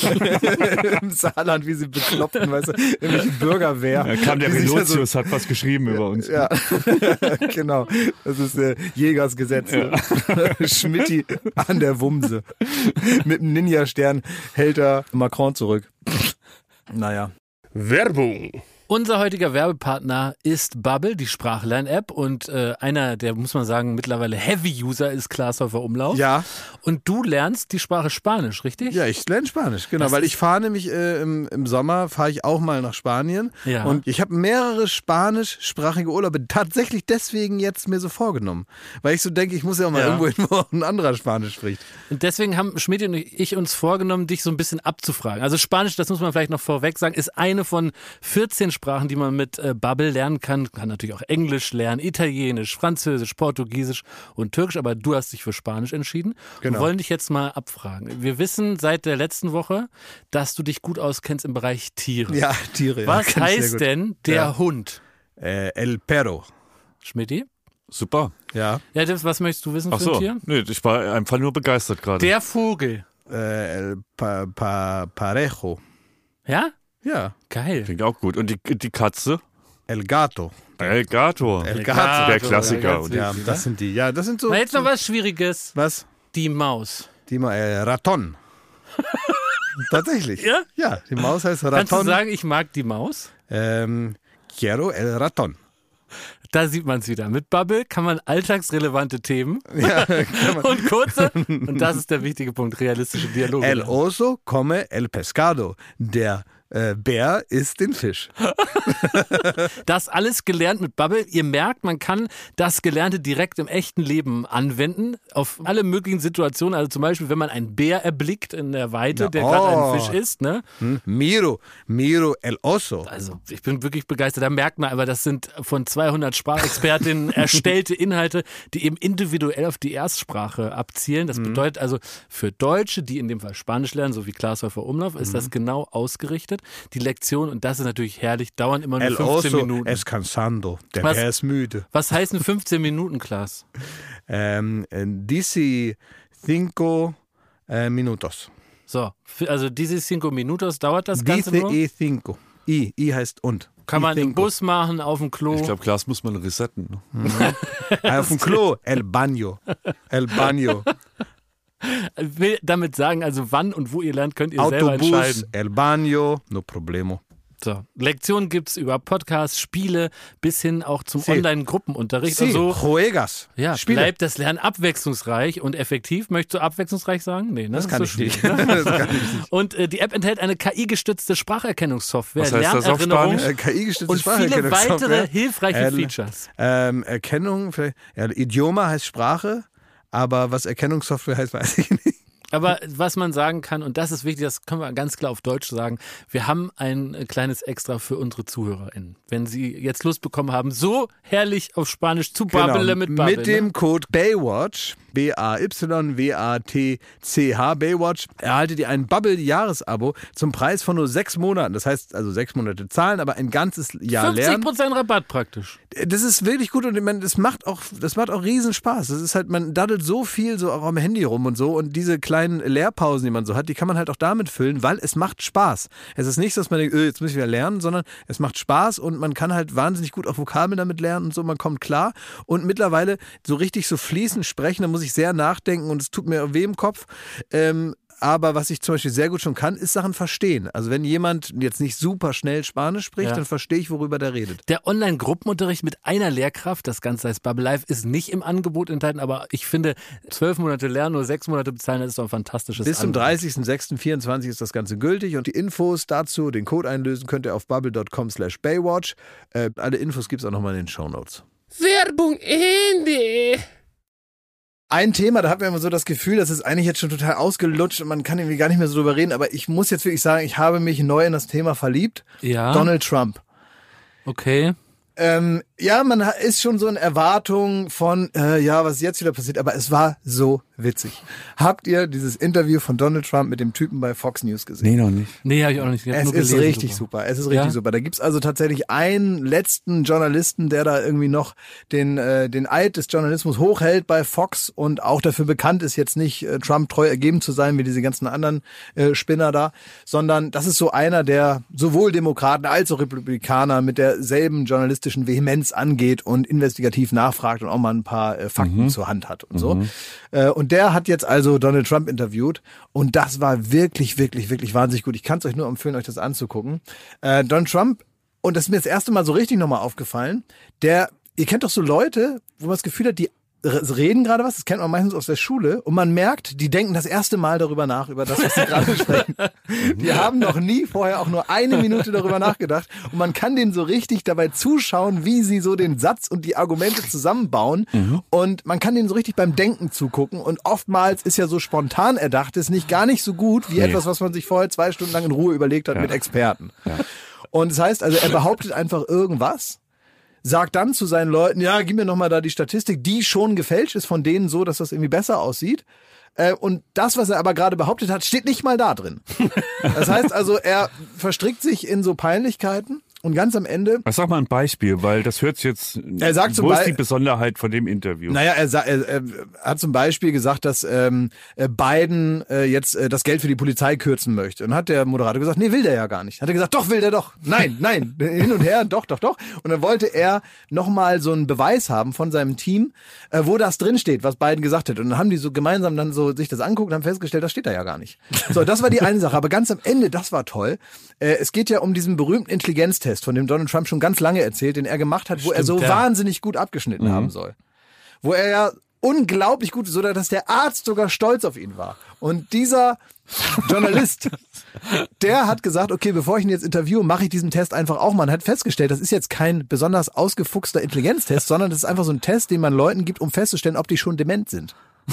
Im Saarland, wie sie bekloppten, weißt du, irgendwelche Bürgerwehr. Da kam der die sich da Relotius, hat was geschrieben über uns. Ja, genau. Das ist Jägersgesetz. Ne? Schmitti an der Wumse. Mit dem Ninja-Stern hält er Macron zurück. Naja. Werbung. Unser heutiger Werbepartner ist Babbel, die Sprachlern-App, und einer, der, muss man sagen, mittlerweile Heavy-User ist Klaas Häufer Umlauf. Ja. Und du lernst die Sprache Spanisch, richtig? Ja, ich lerne Spanisch, genau, Das weil ist- ich fahre nämlich im Sommer, fahre ich auch mal nach Spanien Ja. und ich habe mehrere spanischsprachige Urlaube tatsächlich deswegen jetzt mir so vorgenommen, weil ich so denke, ich muss ja auch mal Ja. irgendwo hin, wo auch ein anderer Spanisch spricht. Und deswegen haben Schmidt und ich uns vorgenommen, dich so ein bisschen abzufragen. Also Spanisch, das muss man vielleicht noch vorweg sagen, ist eine von 14 Sprachen, die man mit Babbel lernen kann. Kann natürlich auch Englisch lernen, Italienisch, Französisch, Portugiesisch und Türkisch, aber du hast dich für Spanisch entschieden. Genau. Wir wollen dich jetzt mal abfragen. Wir wissen seit der letzten Woche, dass du dich gut auskennst im Bereich Tiere. Ja, Tiere. ja, Was kenn ich sehr heißt gut. denn der Ja. Hund? El Perro. Schmidti? Super. Ja. Ja, was möchtest du wissen Ach für ein so. Tier? Nee, ich war einfach nur begeistert gerade. Der Vogel. El Parejo. Ja? Ja. Geil. Klingt auch gut. Und die Katze? El Gato. El Gato. El Gato. Der Klassiker. Ja, Und Ja, das sind die. Ja, das sind so. Na, jetzt noch was Schwieriges. Was? Die Maus. Die Raton. Tatsächlich. Ja? Ja, die Maus heißt Raton. Kannst du sagen, ich mag die Maus? Quiero el Raton. Da sieht man es wieder. Mit Babbel kann man alltagsrelevante Themen Ja, kann man. und kurze, und das ist der wichtige Punkt, realistische Dialoge. El oso come el pescado. Der Bär isst den Fisch. Das alles gelernt mit Babbel. Ihr merkt, man kann das Gelernte direkt im echten Leben anwenden. Auf alle möglichen Situationen. Also zum Beispiel, wenn man einen Bär erblickt in der Weite, Ja, der gerade oh. einen Fisch isst. Ne? Miro el oso. Also ich bin wirklich begeistert. Da merkt man aber, das sind von 200 Sprachexpertinnen erstellte Inhalte, die eben individuell auf die Erstsprache abzielen. Das bedeutet also für Deutsche, die in dem Fall Spanisch lernen, so wie Klaas Häufer Umlauf, ist das genau ausgerichtet. Die Lektion, und das ist natürlich herrlich, dauern immer nur El 15 oso Minuten. es cansando. Der Was? Bär ist müde. Was heißen 15 Minuten, Klaas? Dici 5 minutos. So, also diese 5 Minutos dauert das Ganze Dice nur. e 5. I heißt und. Kann man I im cinco. Bus machen, auf dem Klo. ich glaube, Klaas muss man resetten. Ne? Auf dem Klo. El baño. El baño. Will damit sagen, also wann und wo ihr lernt, könnt ihr selber Autobus. entscheiden. El baño. No problemo. So, Lektionen gibt's über Podcasts, Spiele bis hin auch zum Sí. Online-Gruppenunterricht. Sí, Also juegas. ja, Spiele. bleibt das Lernen abwechslungsreich und effektiv. Möchtest du abwechslungsreich sagen? Nee, ne? Das kann so ich nicht. schwierig, ne? Das kann ich nicht. Und die App enthält eine KI-gestützte Spracherkennungssoftware, Was heißt das auf Lernerinnerung Spanisch? KI-gestützte und viele Spracherkennungssoftware. weitere hilfreiche El- Features. Erkennung, vielleicht, ja, Idioma heißt Sprache, aber was Erkennungssoftware heißt, weiß ich nicht. Aber was man sagen kann, und das ist wichtig, das können wir ganz klar auf Deutsch sagen, wir haben ein kleines Extra für unstre ZuhörerInnen. Wenn sie jetzt Lust bekommen haben, so herrlich auf Spanisch zu babbeln mit Babbel. Mit dem Code Baywatch, BAYWATCH, Baywatch, erhaltet ihr ein Bubble-Jahresabo zum Preis von nur 6 Monaten. Das heißt also 6 Monate zahlen, aber ein ganzes Jahr lernen. 50% Rabatt praktisch. Das ist wirklich gut und ich meine, das macht auch Riesenspaß. Das ist halt, man daddelt so viel so auch am Handy rum und so und diese kleinen Lehrpausen, die man so hat, die kann man halt auch damit füllen, weil es macht Spaß. Es ist nicht so, dass man denkt, jetzt muss ich wieder lernen, sondern es macht Spaß und man kann halt wahnsinnig gut auch Vokabeln damit lernen und so, man kommt klar und mittlerweile so richtig so fließend sprechen, da muss ich sehr nachdenken und es tut mir weh im Kopf. Aber was ich zum Beispiel sehr gut schon kann, ist Sachen verstehen. Also wenn jemand jetzt nicht super schnell Spanisch spricht, Ja. dann verstehe ich, worüber der redet. Der Online-Gruppenunterricht mit einer Lehrkraft, das Ganze heißt Bubble Live, ist nicht im Angebot enthalten, aber ich finde, 12 Monate lernen, nur 6 Monate bezahlen, das ist doch ein fantastisches Bis zum Angebot. 30.06.24 ist das Ganze gültig und die Infos dazu, den Code einlösen, könnt ihr auf bubble.com/Baywatch. Alle Infos gibt es auch nochmal in den Shownotes. Werbung Ende. Ein Thema, da hat man immer so das Gefühl, das ist eigentlich jetzt schon total ausgelutscht und man kann irgendwie gar nicht mehr so drüber reden, aber ich muss jetzt wirklich sagen, ich habe mich neu in das Thema verliebt. Ja, Donald Trump. okay. Ja, man ist schon so in Erwartung von, ja, was jetzt wieder passiert, aber es war so witzig. Habt ihr dieses Interview von Donald Trump mit dem Typen bei Fox News gesehen? Nee, noch nicht. Nee, habe ich auch noch nicht. Ich hab Es nur ist gelesen richtig sogar. super. Es ist richtig Ja? super. Da gibt's also tatsächlich einen letzten Journalisten, der da irgendwie noch den Eid des Journalismus hochhält bei Fox und auch dafür bekannt ist, jetzt nicht Trump treu ergeben zu sein wie diese ganzen anderen Spinner da, sondern das ist so einer, der sowohl Demokraten als auch Republikaner mit derselben journalistischen Vehemenz Intelligenz angeht und investigativ nachfragt und auch mal ein paar Fakten zur Hand hat und so. Und der hat jetzt also Donald Trump interviewt und das war wirklich, wirklich, wirklich wahnsinnig gut. Ich kann es euch nur empfehlen, euch das anzugucken. Donald Trump, und das ist mir das erste Mal so richtig nochmal aufgefallen, ihr kennt doch so Leute, wo man das Gefühl hat, die reden gerade was, das kennt man meistens aus der Schule und man merkt, die denken das erste Mal darüber nach, über das, was sie gerade sprechen. Die haben noch nie vorher auch nur eine Minute darüber nachgedacht und man kann denen so richtig dabei zuschauen, wie sie so den Satz und die Argumente zusammenbauen und man kann denen so richtig beim Denken zugucken und oftmals ist ja so spontan Erdachtes gar nicht so gut wie etwas, was man sich vorher 2 Stunden lang in Ruhe überlegt hat mit Experten. Ja. Und das heißt also, er behauptet einfach irgendwas, sagt dann zu seinen Leuten, ja, gib mir nochmal da die Statistik, die schon gefälscht ist von denen so, dass das irgendwie besser aussieht. Und das, was er aber gerade behauptet hat, steht nicht mal da drin. Das heißt also, er verstrickt sich in so Peinlichkeiten und ganz am Ende... Sag mal ein Beispiel, weil das hört sich jetzt... Er sagt wo ist die Besonderheit von dem Interview? Naja, er hat zum Beispiel gesagt, dass Biden jetzt das Geld für die Polizei kürzen möchte. Und hat der Moderator gesagt, nee, will der ja gar nicht. Hat er gesagt, doch, will der doch. Nein, hin und her, doch. Und dann wollte er nochmal so einen Beweis haben von seinem Team, wo das drinsteht, was Biden gesagt hat. Und dann haben die so gemeinsam dann so sich das angeguckt und haben festgestellt, das steht da ja gar nicht. So, das war die eine Sache. Aber ganz am Ende, das war toll. Es geht ja um diesen berühmten Intelligenztest, von dem Donald Trump schon ganz lange erzählt, den er gemacht hat, wo er so wahnsinnig gut abgeschnitten haben soll. Wo er ja unglaublich gut, so dass der Arzt sogar stolz auf ihn war. Und dieser Journalist, der hat gesagt, okay, bevor ich ihn jetzt interviewe, mache ich diesen Test einfach auch mal. Und hat festgestellt, das ist jetzt kein besonders ausgefuchster Intelligenztest, sondern das ist einfach so ein Test, den man Leuten gibt, um festzustellen, ob die schon dement sind.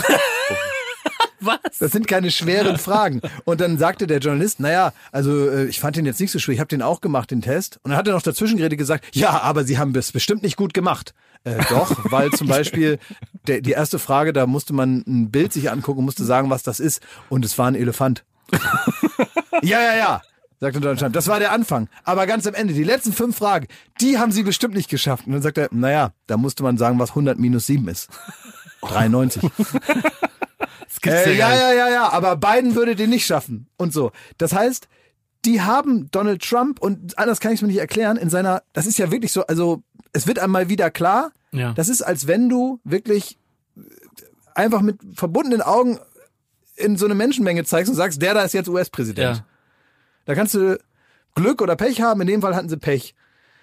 Was? Das sind keine schweren Fragen. Und dann sagte der Journalist, naja, also ich fand den jetzt nicht so schwer, ich habe den auch gemacht, den Test. Und dann hat er noch dazwischen geredet gesagt, ja, aber Sie haben es bestimmt nicht gut gemacht. Doch, weil zum Beispiel die erste Frage, da musste man ein Bild sich angucken, musste sagen, was das ist. Und es war ein Elefant. Ja, sagte Donald Trump. Das war der Anfang. Aber ganz am Ende, die letzten 5 Fragen, die haben Sie bestimmt nicht geschafft. Und dann sagt er, naja, da musste man sagen, was 100 minus 7 ist. 93. Ja, aber Biden würde den nicht schaffen und so. Das heißt, die haben Donald Trump, und anders kann ich es mir nicht erklären, das ist ja wirklich so, also es wird einmal wieder klar, das ist, als wenn du wirklich einfach mit verbundenen Augen in so eine Menschenmenge zeigst und sagst, der da ist jetzt US-Präsident. Ja. Da kannst du Glück oder Pech haben, in dem Fall hatten sie Pech.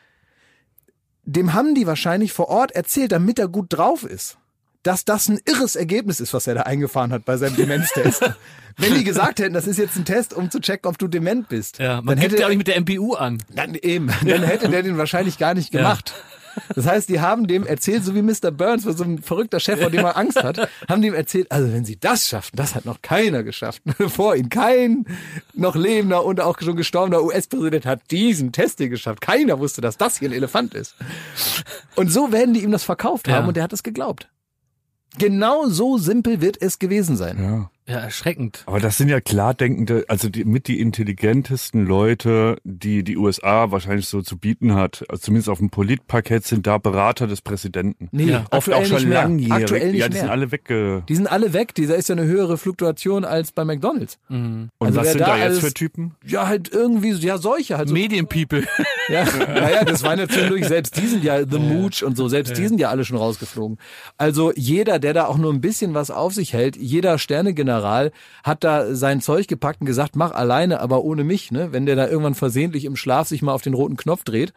Dem haben die wahrscheinlich vor Ort erzählt, damit er gut drauf ist, dass das ein irres Ergebnis ist, was er da eingefahren hat bei seinem Demenztest. Wenn die gesagt hätten, das ist jetzt ein Test, um zu checken, ob du dement bist. Ja, man gibt ja auch nicht mit der MPU an. Dann hätte der den wahrscheinlich gar nicht gemacht. Ja. Das heißt, die haben dem erzählt, so wie Mr. Burns, so ein verrückter Chef, vor dem er Angst hat, haben dem erzählt, also wenn sie das schaffen, das hat noch keiner geschafft. Vor ihnen kein noch lebender und auch schon gestorbener US-Präsident hat diesen Test hier geschafft. Keiner wusste, dass das hier ein Elefant ist. Und so werden die ihm das verkauft haben und der hat es geglaubt. Genau so simpel wird es gewesen sein. Ja, erschreckend. Aber das sind ja klar denkende, also die intelligentesten Leute, die USA wahrscheinlich so zu bieten hat. Also zumindest auf dem Politparkett sind da Berater des Präsidenten. Nee, oft auch schon langjährig. Aktuell nicht die sind alle weg. Die sind alle weg. Da ist ja eine höhere Fluktuation als bei McDonald's. Mhm. Und also was sind da jetzt für Typen? Ja, halt irgendwie, solche. Halt so. Medienpeople. Ja, naja, das war natürlich, selbst die sind ja The Mooch und so, selbst die sind ja alle schon rausgeflogen. Also jeder, der da auch nur ein bisschen was auf sich hält, jeder Sternegeneral hat da sein Zeug gepackt und gesagt, mach alleine, aber ohne mich, ne? Wenn der da irgendwann versehentlich im Schlaf sich mal auf den roten Knopf dreht,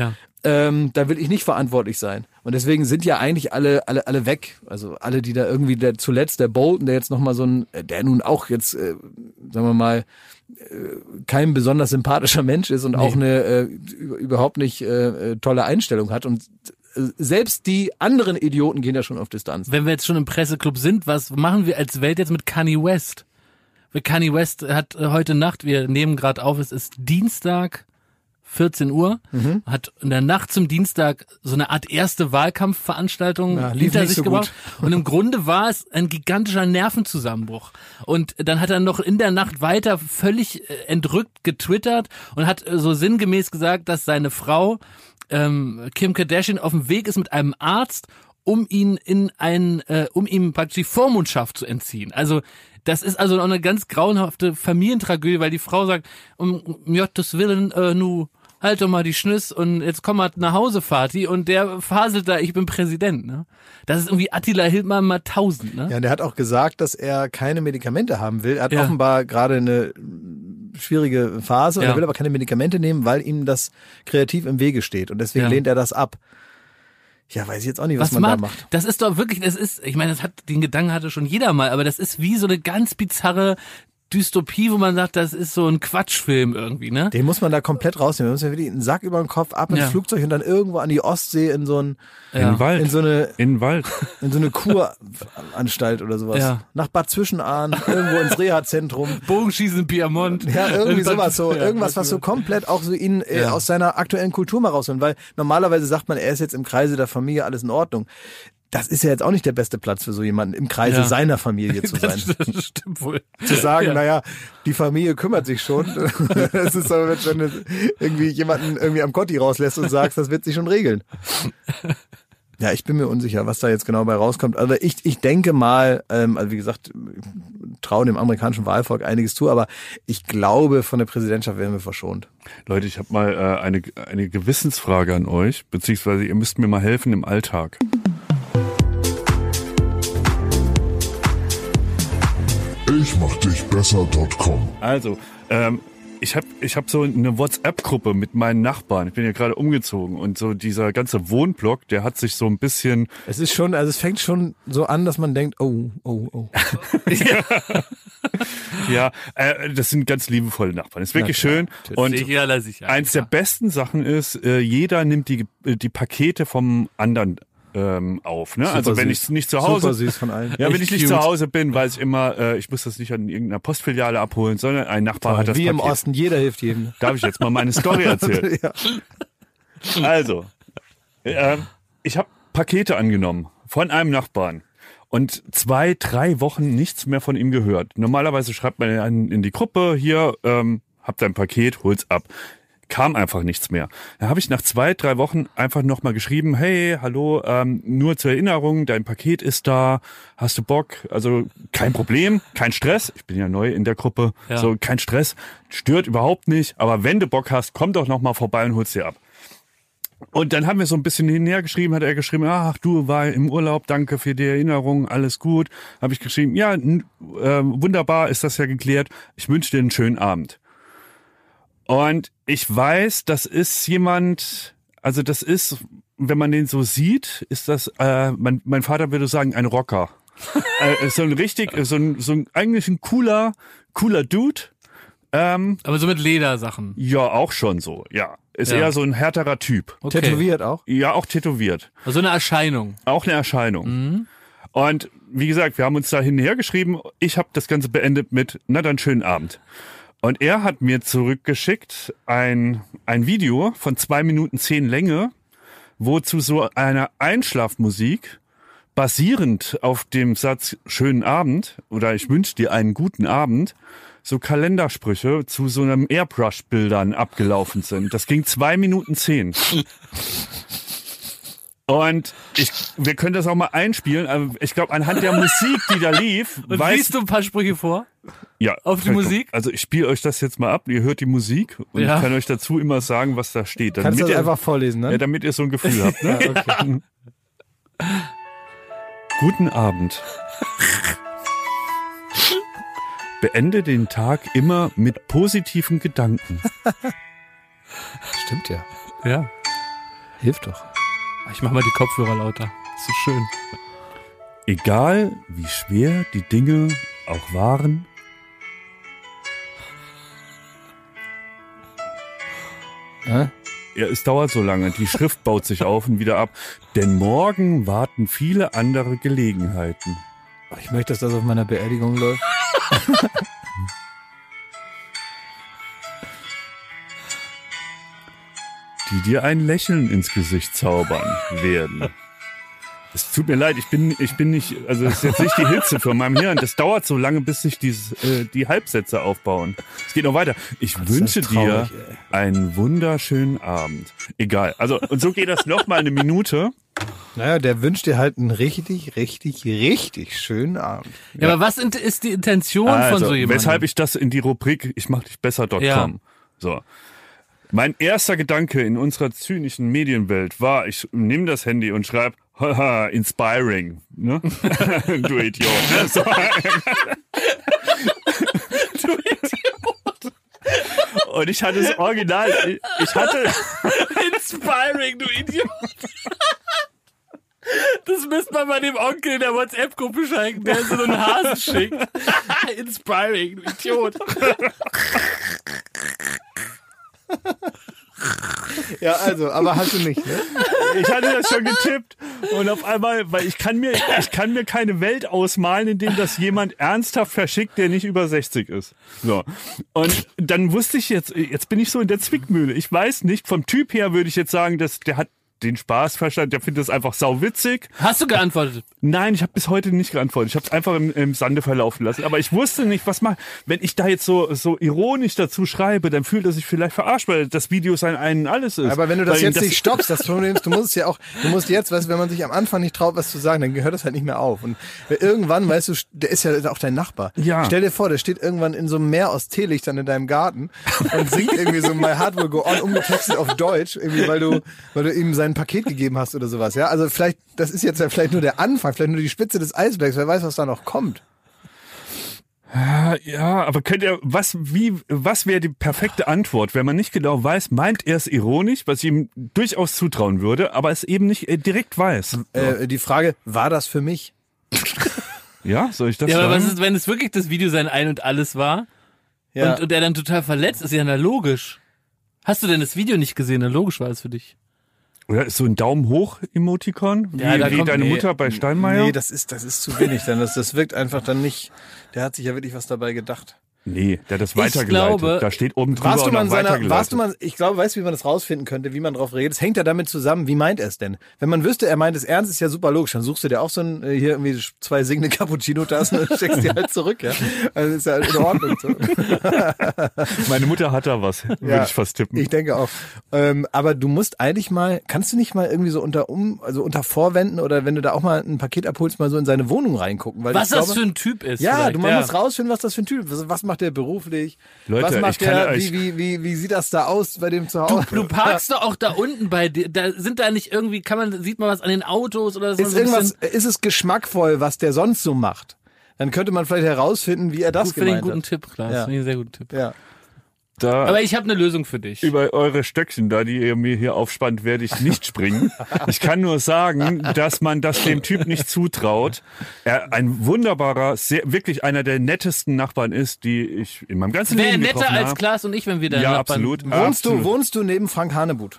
da will ich nicht verantwortlich sein. Und deswegen sind ja eigentlich alle weg. Also alle, die da irgendwie, zuletzt der Bolton, der jetzt nochmal der nun auch jetzt, sagen wir mal, kein besonders sympathischer Mensch ist und auch eine überhaupt nicht tolle Einstellung hat und selbst die anderen Idioten gehen ja schon auf Distanz. Wenn wir jetzt schon im Presseclub sind, was machen wir als Welt jetzt mit Kanye West? Kanye West hat heute Nacht, wir nehmen gerade auf, es ist Dienstag, 14 Uhr, hat in der Nacht zum Dienstag so eine Art erste Wahlkampfveranstaltung hinter sich gebracht. Und im Grunde war es ein gigantischer Nervenzusammenbruch. Und dann hat er noch in der Nacht weiter völlig entrückt getwittert und hat so sinngemäß gesagt, dass seine Frau Kim Kardashian auf dem Weg ist mit einem Arzt, um ihm praktisch die Vormundschaft zu entziehen. Also das ist also auch eine ganz grauenhafte Familientragödie, weil die Frau sagt, um Gottes Willen, nu halt doch mal die Schnüss und jetzt komm mal nach Hause, Vati, und der faselt da, ich bin Präsident, ne? Das ist irgendwie Attila Hildmann mal 1000, ne? Ja, und der hat auch gesagt, dass er keine Medikamente haben will. Er hat offenbar gerade eine schwierige Phase und er will aber keine Medikamente nehmen, weil ihm das kreativ im Wege steht und deswegen lehnt er das ab. Ja, weiß ich jetzt auch nicht, was man da macht. Das ist doch wirklich, ich meine, den Gedanken hatte schon jeder mal, aber das ist wie so eine ganz bizarre Dystopie, wo man sagt, das ist so ein Quatschfilm irgendwie, ne? Den muss man da komplett rausnehmen. Man muss ja wirklich einen Sack über den Kopf, ab ins Flugzeug und dann irgendwo an die Ostsee in so ein Wald. in so eine Kuranstalt oder sowas. Ja. Nach Bad Zwischenahn, irgendwo ins Reha-Zentrum. Bogenschießen in Piemont. Ja, irgendwie sowas so. Irgendwas, was so komplett auch so ihn aus seiner aktuellen Kultur mal rausholt. Weil normalerweise sagt man, er ist jetzt im Kreise der Familie, alles in Ordnung. Das ist ja jetzt auch nicht der beste Platz für so jemanden, im Kreise seiner Familie zu sein. Das stimmt wohl. Zu sagen, naja, die Familie kümmert sich schon. Das ist aber, wenn du irgendwie jemanden irgendwie am Kotti rauslässt und sagst, das wird sich schon regeln. Ja, ich bin mir unsicher, was da jetzt genau bei rauskommt. Also ich denke mal, also wie gesagt, traue dem amerikanischen Wahlvolk einiges zu, aber ich glaube, von der Präsidentschaft werden wir verschont. Leute, ich habe mal eine Gewissensfrage an euch, beziehungsweise ihr müsst mir mal helfen im Alltag. ichmachdich-besser.com. Also, ich hab so eine WhatsApp-Gruppe mit meinen Nachbarn. Ich bin ja gerade umgezogen und so dieser ganze Wohnblock, der hat sich so ein bisschen... Es fängt schon so an, dass man denkt, oh. Ja, das sind ganz liebevolle Nachbarn. Ist wirklich schön. Und eins der besten Sachen ist, jeder nimmt die Pakete vom anderen auf, ne? Also wenn ich nicht zu Hause, super süß von allen. Ja, wenn ich nicht zu Hause bin, weiß ich immer, ich muss das nicht an irgendeiner Postfiliale abholen, sondern ein Nachbar hat das Wie Paket. im Osten, jeder hilft jedem. Darf ich jetzt mal meine Story erzählen? Ja. Also, ich habe Pakete angenommen von einem Nachbarn und 2-3 Wochen nichts mehr von ihm gehört. Normalerweise schreibt man in die Gruppe, hier, hab dein Paket, hol's ab. Kam einfach nichts mehr. Dann habe ich nach 2-3 Wochen einfach nochmal geschrieben, hey, hallo, nur zur Erinnerung, dein Paket ist da, hast du Bock? Also kein Problem, kein Stress, ich bin ja neu in der Gruppe, so kein Stress, stört überhaupt nicht, aber wenn du Bock hast, komm doch nochmal vorbei und hol's dir ab. Und dann haben wir so ein bisschen hinher geschrieben, hat er geschrieben, ach, du war im Urlaub, danke für die Erinnerung, alles gut. Habe ich geschrieben, ja, wunderbar, ist das ja geklärt, ich wünsche dir einen schönen Abend. Und ich weiß, das ist jemand, also das ist, wenn man den so sieht, ist das, mein Vater würde sagen, ein Rocker. So ein eigentlich ein cooler Dude. Aber so mit Ledersachen. Ja, auch schon so, ja. Ist eher so ein härterer Typ. Okay. Tätowiert auch? Ja, auch tätowiert. Also eine Erscheinung. Auch eine Erscheinung. Mhm. Und wie gesagt, wir haben uns da hinher geschrieben. Ich habe das Ganze beendet mit, na dann schönen Abend. Und er hat mir zurückgeschickt ein Video von 2 Minuten 10 Länge, wo zu so einer Einschlafmusik, basierend auf dem Satz schönen Abend oder ich wünsche dir einen guten Abend, so Kalendersprüche zu so einem Airbrush-Bildern abgelaufen sind. Das ging 2 Minuten 10. Und wir können das auch mal einspielen. Aber ich glaube, anhand der Musik, die da lief, liest du ein paar Sprüche vor? Ja. Auf die Musik? Also ich spiele euch das jetzt mal ab. Ihr hört die Musik und ich kann euch dazu immer sagen, was da steht. Kannst du das einfach vorlesen, ne? Ja, damit ihr so ein Gefühl habt. Ne? Ja, okay. Guten Abend. Beende den Tag immer mit positiven Gedanken. Stimmt ja. Ja. Hilft doch. Ich mach mal die Kopfhörer lauter. Ist so schön. Egal wie schwer die Dinge auch waren, ja, es dauert so lange. Die Schrift baut sich auf und wieder ab. Denn morgen warten viele andere Gelegenheiten. Ich möchte, dass das auf meiner Beerdigung läuft. Die dir ein Lächeln ins Gesicht zaubern werden. Es tut mir leid, ich bin nicht, also es ist jetzt nicht die Hitze für meinem Hirn. Das dauert so lange, bis sich die Halbsätze aufbauen. Es geht noch weiter. Ich wünsche dir einen wunderschönen Abend. Egal. Also, und so geht das noch mal eine Minute. Naja, der wünscht dir halt einen richtig, richtig, richtig schönen Abend. Ja, aber was ist die Intention von so jemandem? Weshalb ich das in die Rubrik ich mach dich besser.com. So. Mein erster Gedanke in unserer zynischen Medienwelt war, ich nehme das Handy und schreibe, haha, inspiring, ne? Du Idiot. Ne? So. Du Idiot. Und ich hatte das Original, ich hatte... Inspiring, du Idiot. Das müsste man mal dem Onkel in der WhatsApp-Gruppe schenken, der so einen Hasen schickt. Inspiring, du Idiot. Ja, also, aber hast du nicht, ne? Ich hatte das schon getippt und auf einmal, weil ich kann mir keine Welt ausmalen, in dem das jemand ernsthaft verschickt, der nicht über 60 ist. So. Und dann wusste ich jetzt bin ich so in der Zwickmühle. Ich weiß nicht, vom Typ her würde ich jetzt sagen, dass der hat den Spaß verstanden, der findet es einfach sauwitzig. Hast du geantwortet? Nein, ich habe bis heute nicht geantwortet. Ich habe es einfach im Sande verlaufen lassen. Aber ich wusste nicht, was macht. Wenn ich da jetzt so ironisch dazu schreibe, dann fühlt er sich vielleicht verarscht, weil das Video sein einen alles ist. Aber wenn du das jetzt nicht stoppst, das Problem ist, du musst jetzt, weißt du, wenn man sich am Anfang nicht traut, was zu sagen, dann gehört das halt nicht mehr auf. Und irgendwann, weißt du, der ist ja auch dein Nachbar. Ja. Stell dir vor, der steht irgendwann in so einem Meer aus Teelichtern in deinem Garten und singt irgendwie so My Heart Will Go On umgetextet auf Deutsch, irgendwie, weil du ihm sein Paket gegeben hast oder sowas, ja? Also vielleicht, das ist jetzt ja vielleicht nur der Anfang, vielleicht nur die Spitze des Eisbergs, wer weiß, was da noch kommt. Ja, aber was wäre die perfekte Antwort, wenn man nicht genau weiß, meint er es ironisch, was ich ihm durchaus zutrauen würde, aber es eben nicht direkt weiß. Die Frage, war das für mich? Ja, soll ich das sagen? Ja, aber was ist, wenn es wirklich das Video sein Ein und Alles war? Ja. Und er dann total verletzt ist, ja na logisch. Hast du denn das Video nicht gesehen? Na logisch war es für dich. Oder ist so ein Daumen hoch Emoticon, Ja, da wie kommt- deine Mutter bei Steinmeier? Nee, das ist zu wenig, dann das wirkt einfach dann nicht, der hat sich ja wirklich was dabei gedacht. Nee, der hat das weitergeleitet. glaube- Da steht oben drüber und dann weitergeleitet. Ich glaube, weißt du, wie man das rausfinden könnte, wie man drauf redet? Es hängt ja damit zusammen, wie meint er es denn? Wenn man wüsste, er meint es ernst, ist ja super logisch. Dann suchst du dir auch so hier irgendwie 2 singende Cappuccino-Tassen und steckst die halt zurück, ja. Also ist ja in Ordnung so. Meine Mutter hat da was, würde ich fast tippen. Ich denke auch. Aber du musst eigentlich mal, kannst du nicht mal irgendwie so unter Vorwänden oder wenn du da auch mal ein Paket abholst, mal so in seine Wohnung reingucken? Weil Was ich das glaube, für ein Typ ist. ja, vielleicht, man muss rausfinden, was das für ein Typ ist. Was macht der beruflich? Leute, was macht ich kann der? euch- Wie sieht das da aus bei dem zu Hause? Du parkst doch auch da unten bei dir. Da sind da nicht irgendwie, sieht man was an den Autos oder so? Ist so ein irgendwas, bisschen- ist es geschmackvoll, was der sonst so macht? Dann könnte man vielleicht herausfinden, wie er das Gut, finde ich einen gemeint guten hat. Tipp, Klaas. Ja. Finde ich einen sehr guten Tipp. Ja. Da Aber ich habe eine Lösung für dich. über eure Stöckchen da, die ihr mir hier aufspannt, werde ich nicht springen. Ich kann nur sagen, dass man das dem Typ nicht zutraut. Er ein wunderbarer, wirklich einer der nettesten Nachbarn ist, die ich in meinem ganzen Wäre Leben netter getroffen als habe. Klaas und ich, wenn wir da Ja, Nachbarn- absolut. Wohnst du neben Frank Hanebuth?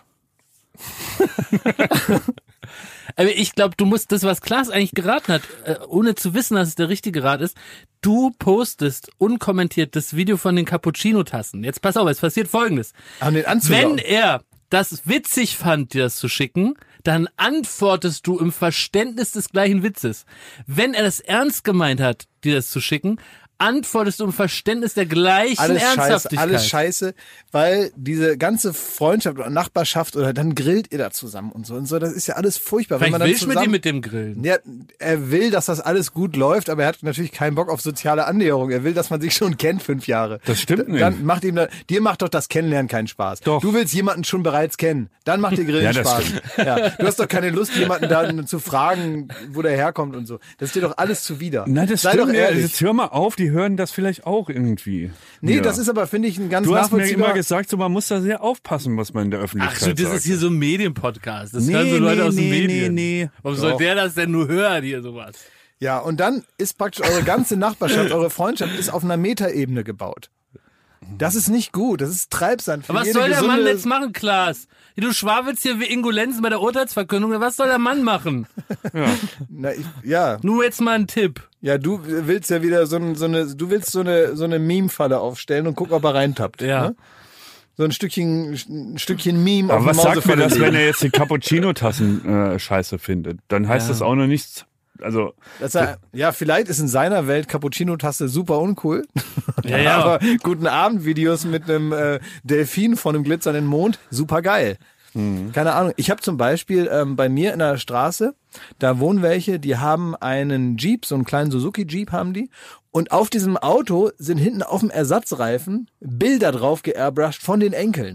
Aber ich glaube, du musst das, was Klaas eigentlich geraten hat, ohne zu wissen, dass es der richtige Rat ist, du postest unkommentiert das Video von den Cappuccino-Tassen. Jetzt pass auf, es passiert Folgendes. An den Anzug. Wenn er das witzig fand, dir das zu schicken, dann antwortest du im Verständnis des gleichen Witzes. Wenn er das ernst gemeint hat, dir das zu schicken, antwortest du im Verständnis der gleichen Ernsthaftigkeit. Alles scheiße, weil diese ganze Freundschaft oder Nachbarschaft oder dann grillt ihr da zusammen und so, das ist ja alles furchtbar. Vielleicht wenn man dann willst du mit zusammen, ihm mit dem Grillen. ja, er will, dass das alles gut läuft, aber er hat natürlich keinen Bock auf soziale Annäherung. Er will, dass man sich schon kennt 5 Jahre. Das stimmt nicht. Dann macht dir macht doch das Kennenlernen keinen Spaß. Doch. Du willst jemanden schon bereits kennen. Dann macht dir Grillen Ja, das Spaß. stimmt. Ja, du hast doch keine Lust, jemanden dann zu fragen, wo der herkommt und so. Das ist dir doch alles zuwider. Nein, das Sei stimmt. doch ehrlich. Jetzt hör mal auf, die hören das vielleicht auch irgendwie. Nee, Ja. das ist aber, finde ich, ein ganz Du hast mir nachvollziehbar. immer gesagt, so, man muss da sehr aufpassen, was man in der Ach Öffentlichkeit so, das sagt. ist hier so ein Medienpodcast. Das Nee, hören so Leute nee, aus den nee, Medien. nee. Warum soll Doch. der das denn nur hören, hier sowas? Ja, und dann ist praktisch eure ganze Nachbarschaft, eure Freundschaft ist auf einer Metaebene gebaut. Das ist nicht gut, das ist Treibsand. Für Aber was jede soll der gesunde- Mann jetzt machen, Klaas? Du schwafelst hier wie Ingo Lenzen bei der Urteilsverkündung. Was soll der Mann machen? Ja, Nur jetzt mal ein Tipp. ja, du willst ja wieder so eine Meme-Falle aufstellen und gucken, ob er reintappt. Ja. Ne? So ein Stückchen Meme auf Aber eine was sagt mir Mausefalle das, legen. wenn er jetzt die Cappuccino-Tassen scheiße findet? Dann heißt das auch noch nichts. Also, Ja, vielleicht ist in seiner Welt Cappuccino-Tasse super uncool. Ja, ja. Aber guten Abend-Videos mit einem Delfin von einem glitzernden Mond, super geil. Keine Ahnung. Ich habe zum Beispiel bei mir in der Straße, da wohnen welche, die haben einen Jeep, so einen kleinen Suzuki-Jeep haben die. Und auf diesem Auto sind hinten auf dem Ersatzreifen Bilder drauf geairbrushed von den Enkeln.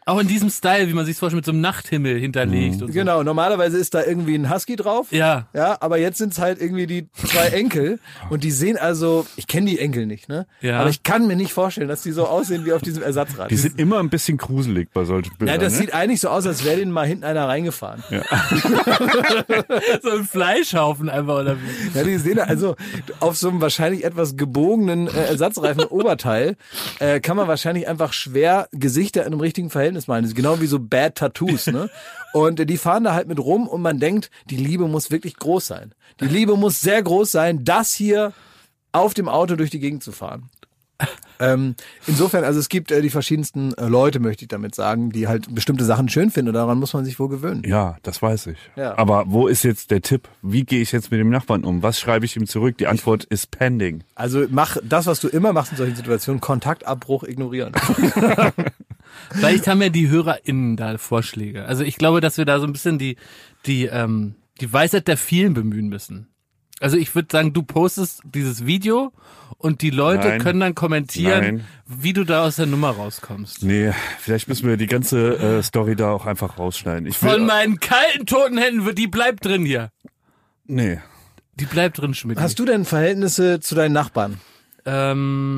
Auch in diesem Style, wie man sich vorstellt, mit so einem Nachthimmel hinterlegt. Und so. Genau, normalerweise ist da irgendwie ein Husky drauf. Ja. Ja, aber jetzt sind es halt irgendwie die 2 Enkel und die sehen also, ich kenne die Enkel nicht, ne? Ja. Aber ich kann mir nicht vorstellen, dass die so aussehen wie auf diesem Ersatzrad. Die sind immer ein bisschen gruselig bei solchen Bildern. Ja, das ne? sieht eigentlich so aus, als wäre denen mal hinten einer reingefahren. Ja, So ein Fleischhaufen einfach, oder wie? die sehen also auf so einem wahrscheinlich etwas gebogenen ersatzreifen Oberteil kann man wahrscheinlich einfach schwer Gesichter in einem richtigen Verhältnis malen. Das ist genau wie so Bad Tattoos, ne? Und die fahren da halt mit rum und man denkt, die Liebe muss wirklich groß sein. Die Liebe muss sehr groß sein, das hier auf dem Auto durch die Gegend zu fahren. Insofern, also es gibt die verschiedensten Leute, möchte ich damit sagen, die halt bestimmte Sachen schön finden und daran muss man sich wohl gewöhnen. Ja, das weiß ich. Ja. Aber wo ist jetzt der Tipp? Wie gehe ich jetzt mit dem Nachbarn um? Was schreibe ich ihm zurück? Die Antwort ist pending. Also mach das, was du immer machst in solchen Situationen, Kontaktabbruch ignorieren. Vielleicht haben ja die HörerInnen da Vorschläge. Also ich glaube, dass wir da so ein bisschen die Weisheit der vielen bemühen müssen. Also ich würde sagen, du postest dieses Video und die Leute können dann kommentieren, wie du da aus der Nummer rauskommst. Nee, vielleicht müssen wir die ganze Story da auch einfach rausschneiden. Von meinen kalten, toten Händen, die bleibt drin hier. Nee. Die bleibt drin, Schmidt. Hast du denn Verhältnisse zu deinen Nachbarn? Ja,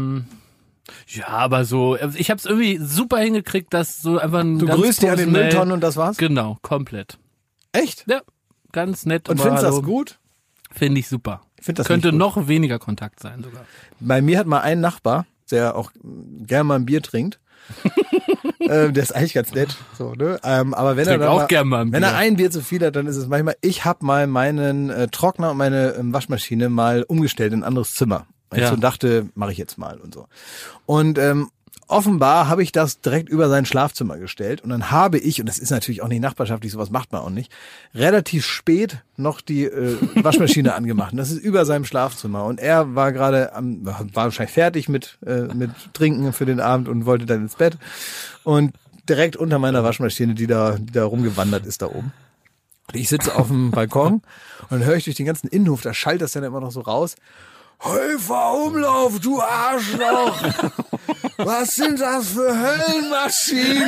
aber so, ich hab's irgendwie super hingekriegt, dass so einfach ein Du ganz grüßt die an den professionell- Mülltonnen und das war's? Genau, komplett. Echt? Ja, ganz nett. Und findest du das gut? Finde ich super. Find das Könnte nicht gut. noch weniger Kontakt sein sogar. Bei mir hat mal ein Nachbar, der auch gerne mal ein Bier trinkt. Der ist eigentlich ganz nett, so, ne? Aber wenn Trinkt er dann auch mal, gern mal ein wenn Bier. er ein Bier zu viel hat, dann ist es manchmal. Ich habe mal meinen Trockner und meine Waschmaschine mal umgestellt in ein anderes Zimmer. Weil ich Ja. so dachte, mache ich jetzt mal und so. Und offenbar habe ich das direkt über sein Schlafzimmer gestellt und dann habe ich, und das ist natürlich auch nicht nachbarschaftlich, sowas macht man auch nicht, relativ spät noch die Waschmaschine angemacht. Und das ist über seinem Schlafzimmer und er war gerade war wahrscheinlich fertig mit Trinken für den Abend und wollte dann ins Bett und direkt unter meiner Waschmaschine, die da rumgewandert ist da oben. Und ich sitze auf dem Balkon und dann höre ich durch den ganzen Innenhof, da schallt das dann immer noch so raus. Häufer Umlauf, du Arschloch! Was sind das für Höllenmaschinen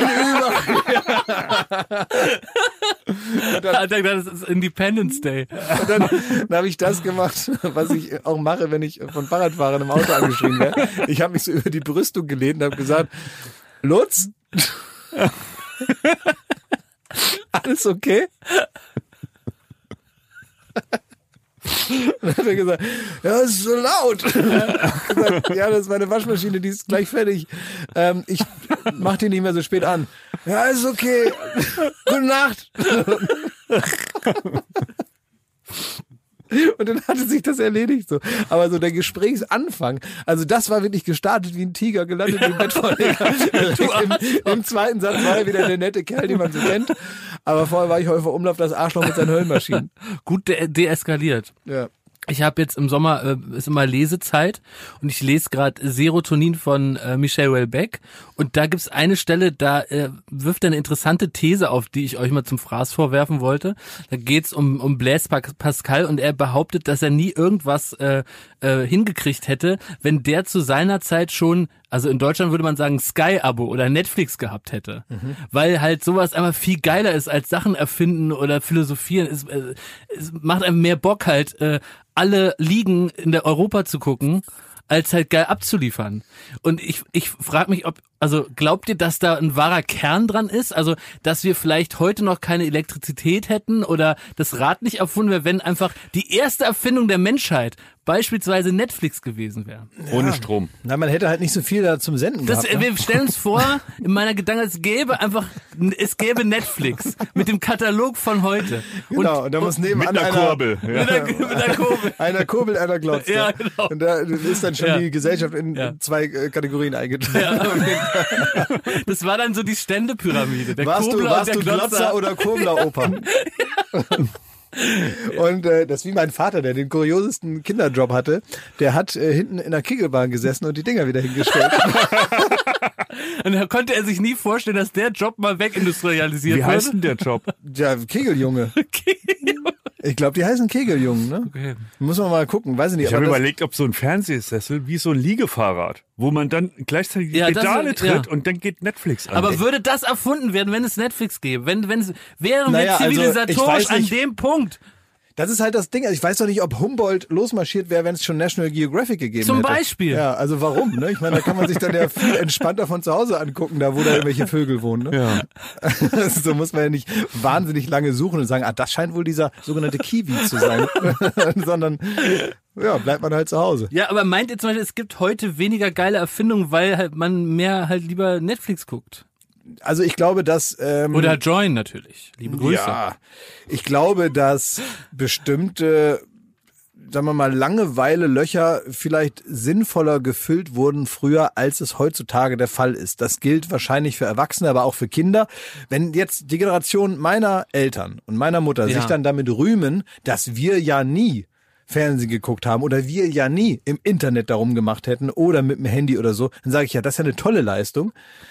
Das ist Independence Day. Und dann habe ich das gemacht, was ich auch mache, wenn ich von Fahrradfahrern im Auto angeschrien werde. Ich habe mich so über die Brüstung gelehnt und habe gesagt, Lutz, alles okay? Und dann hat er gesagt, ja, es ist so laut. Ich hab gesagt, ja, das ist meine Waschmaschine, die ist gleich fertig. Ich mach die nicht mehr so spät an. Ja, ist okay. Gute Nacht. Und dann hatte sich das erledigt so. Aber so der Gesprächsanfang, also das war wirklich gestartet wie ein Tiger, gelandet im Bettvorleger. Im zweiten Satz war er wieder der nette Kerl, den man so kennt. Aber vorher war ich Häufer Umlauf, das Arschloch mit seinen Höllenmaschinen. Gut deeskaliert. Ja. Ich habe jetzt im Sommer ist immer Lesezeit und ich lese gerade Serotonin von Michel Houellebecq und da gibt's eine Stelle, da wirft er eine interessante These auf, die ich euch mal zum Fraß vorwerfen wollte. Da geht's um Blaise Pascal und er behauptet, dass er nie irgendwas hingekriegt hätte, wenn der zu seiner Zeit schon, also in Deutschland würde man sagen Sky-Abo oder Netflix gehabt hätte, weil halt sowas einfach viel geiler ist als Sachen erfinden oder philosophieren. Es macht einem mehr Bock halt alle Ligen in der Europa zu gucken, als halt geil abzuliefern. Und ich frage mich, also glaubt ihr, dass da ein wahrer Kern dran ist? Also, dass wir vielleicht heute noch keine Elektrizität hätten oder das Rad nicht erfunden wäre, wenn einfach die erste Erfindung der Menschheit beispielsweise Netflix gewesen wäre. Ohne Strom. Na, man hätte halt nicht so viel da zum Senden gehabt. Ne? Wir stellen uns vor, in meiner Gedanke, es gäbe Netflix mit dem Katalog von heute. Genau, und da muss nebenan Mit einer Kurbel. Ja. Mit einer Kurbel. Einer Kurbel, einer Glotz. Ja, genau. Und da ist dann schon die Gesellschaft in zwei Kategorien eingeteilt. Das war dann so die Ständepyramide. Der Warst du Kurbler und der Glotzer oder Kurbler-Opa? Und das ist wie mein Vater, der den kuriosesten Kinderjob hatte. Der hat hinten in der Kegelbahn gesessen und die Dinger wieder hingestellt. Und da konnte er sich nie vorstellen, dass der Job mal wegindustrialisiert Wie wird. heißt denn der Job? Ja, Kegeljunge. Ich glaube, die heißen Kegeljungen, ne? Okay. Muss man mal gucken, weiß ich nicht. Ich habe aber das- überlegt, ob so ein Fernsehsessel wie so ein Liegefahrrad, wo man dann gleichzeitig die Ja, das Pedale ist- ja. tritt und dann geht Netflix an. Aber würde das erfunden werden, wenn es Netflix gäbe? Wären wir Naja, also, ich zivilisatorisch weiß nicht. an dem Punkt? Das ist halt das Ding. Also ich weiß doch nicht, ob Humboldt losmarschiert wäre, wenn es schon National Geographic gegeben Zum hätte. Beispiel. Ja, also warum? Ne? Ich meine, da kann man sich dann ja viel entspannter von zu Hause angucken, da wo da irgendwelche Vögel wohnen. Ne? ja. So muss man ja nicht wahnsinnig lange suchen und sagen, das scheint wohl dieser sogenannte Kiwi zu sein. Sondern, ja, bleibt man halt zu Hause. Ja, aber meint ihr zum Beispiel, es gibt heute weniger geile Erfindungen, weil halt man mehr halt lieber Netflix guckt? Also ich glaube, dass... Oder Join natürlich. Liebe Grüße. Ja, ich glaube, dass bestimmte, sagen wir mal, Langeweile-Löcher vielleicht sinnvoller gefüllt wurden früher, als es heutzutage der Fall ist. Das gilt wahrscheinlich für Erwachsene, aber auch für Kinder. Wenn jetzt die Generation meiner Eltern und meiner Mutter sich dann damit rühmen, dass wir ja nie Fernsehen geguckt haben oder wir ja nie im Internet darum gemacht hätten oder mit dem Handy oder so, dann sage ich ja, das ist ja eine tolle Leistung.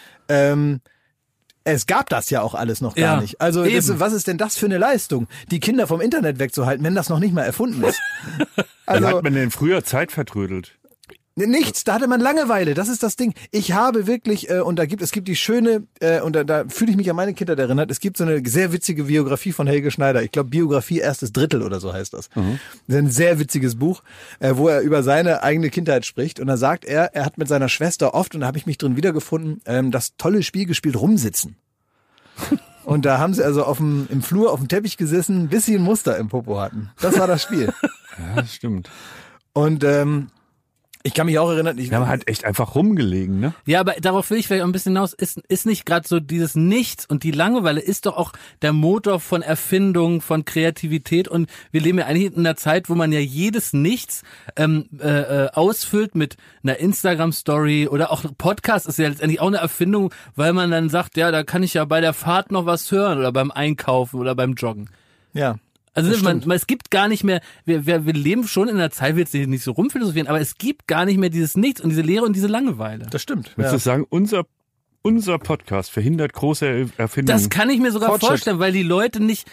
Es gab das ja auch alles noch gar Ja, nicht. Also was ist denn das für eine Leistung, die Kinder vom Internet wegzuhalten, wenn das noch nicht mal erfunden ist? Wie Also hat man denn früher Zeit vertrödelt? nichts, da hatte man Langeweile, das ist das Ding. Ich habe wirklich, und es gibt die schöne, und da fühle ich mich an meine Kindheit erinnert, es gibt so eine sehr witzige Biografie von Helge Schneider. Ich glaube, Biografie erstes Drittel oder so heißt das. Das ist ein sehr witziges Buch, wo er über seine eigene Kindheit spricht. Und da sagt er hat mit seiner Schwester oft, und da habe ich mich drin wiedergefunden, das tolle Spiel gespielt, Rumsitzen. Und da haben sie also im Flur auf dem Teppich gesessen, bis sie ein Muster im Popo hatten. Das war das Spiel. Ja, das stimmt. Und ich kann mich auch erinnern, Wir haben halt echt einfach rumgelegen, ne? Ja, aber darauf will ich vielleicht auch ein bisschen hinaus. Ist nicht gerade so dieses Nichts und die Langeweile ist doch auch der Motor von Erfindung, von Kreativität, und wir leben ja eigentlich in einer Zeit, wo man ja jedes Nichts ausfüllt mit einer Instagram-Story oder auch Podcast ist ja letztendlich auch eine Erfindung, weil man dann sagt, ja, da kann ich ja bei der Fahrt noch was hören oder beim Einkaufen oder beim Joggen. ja. Also Das stimmt. es gibt gar nicht mehr, wir leben schon in einer Zeit, wir jetzt nicht so rumphilosophieren, aber es gibt gar nicht mehr dieses Nichts und diese Leere und diese Langeweile. Das stimmt. Willst du sagen, unser Podcast verhindert große Erfindungen? Das kann ich mir sogar Fortschritt. vorstellen, weil die Leute nicht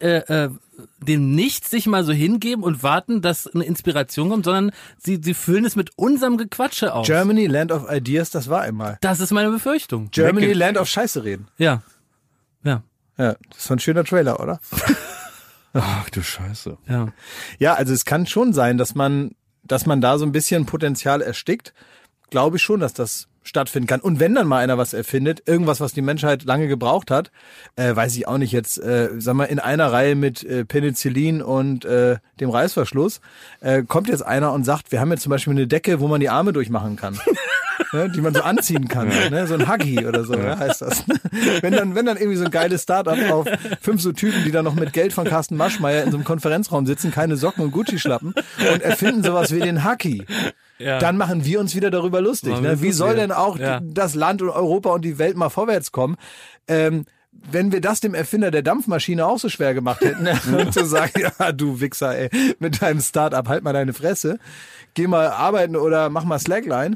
dem Nichts sich mal so hingeben und warten, dass eine Inspiration kommt, sondern sie füllen es mit unserem Gequatsche aus. Germany, Land of Ideas, das war einmal. Das ist meine Befürchtung. Germany, Land of Scheiße reden. Ja. Ja. Ja, das ist ein schöner Trailer, oder? Ach du Scheiße. Ja. Ja, also es kann schon sein, dass man da so ein bisschen Potenzial erstickt. Glaube ich schon, dass das stattfinden kann. Und wenn dann mal einer was erfindet, irgendwas, was die Menschheit lange gebraucht hat, weiß ich auch nicht jetzt, sag mal, in einer Reihe mit Penicillin und dem Reißverschluss, kommt jetzt einer und sagt, wir haben jetzt zum Beispiel eine Decke, wo man die Arme durchmachen kann. Ne, die man so anziehen kann, ne? So ein Huggy oder so, ja, heißt das. Wenn dann irgendwie so ein geiles Startup auf 5 so Typen, die dann noch mit Geld von Carsten Maschmeyer in so einem Konferenzraum sitzen, keine Socken und Gucci-Schlappen und erfinden sowas wie den Huggy. Ja. Dann machen wir uns wieder darüber lustig. Machen wir Ne? uns Wie soll lustig, denn auch ja. das Land und Europa und die Welt mal vorwärts kommen? Wenn wir das dem Erfinder der Dampfmaschine auch so schwer gemacht hätten, und zu sagen, ja, du Wichser, ey, mit deinem Start-up, halt mal deine Fresse, geh mal arbeiten oder mach mal Slackline.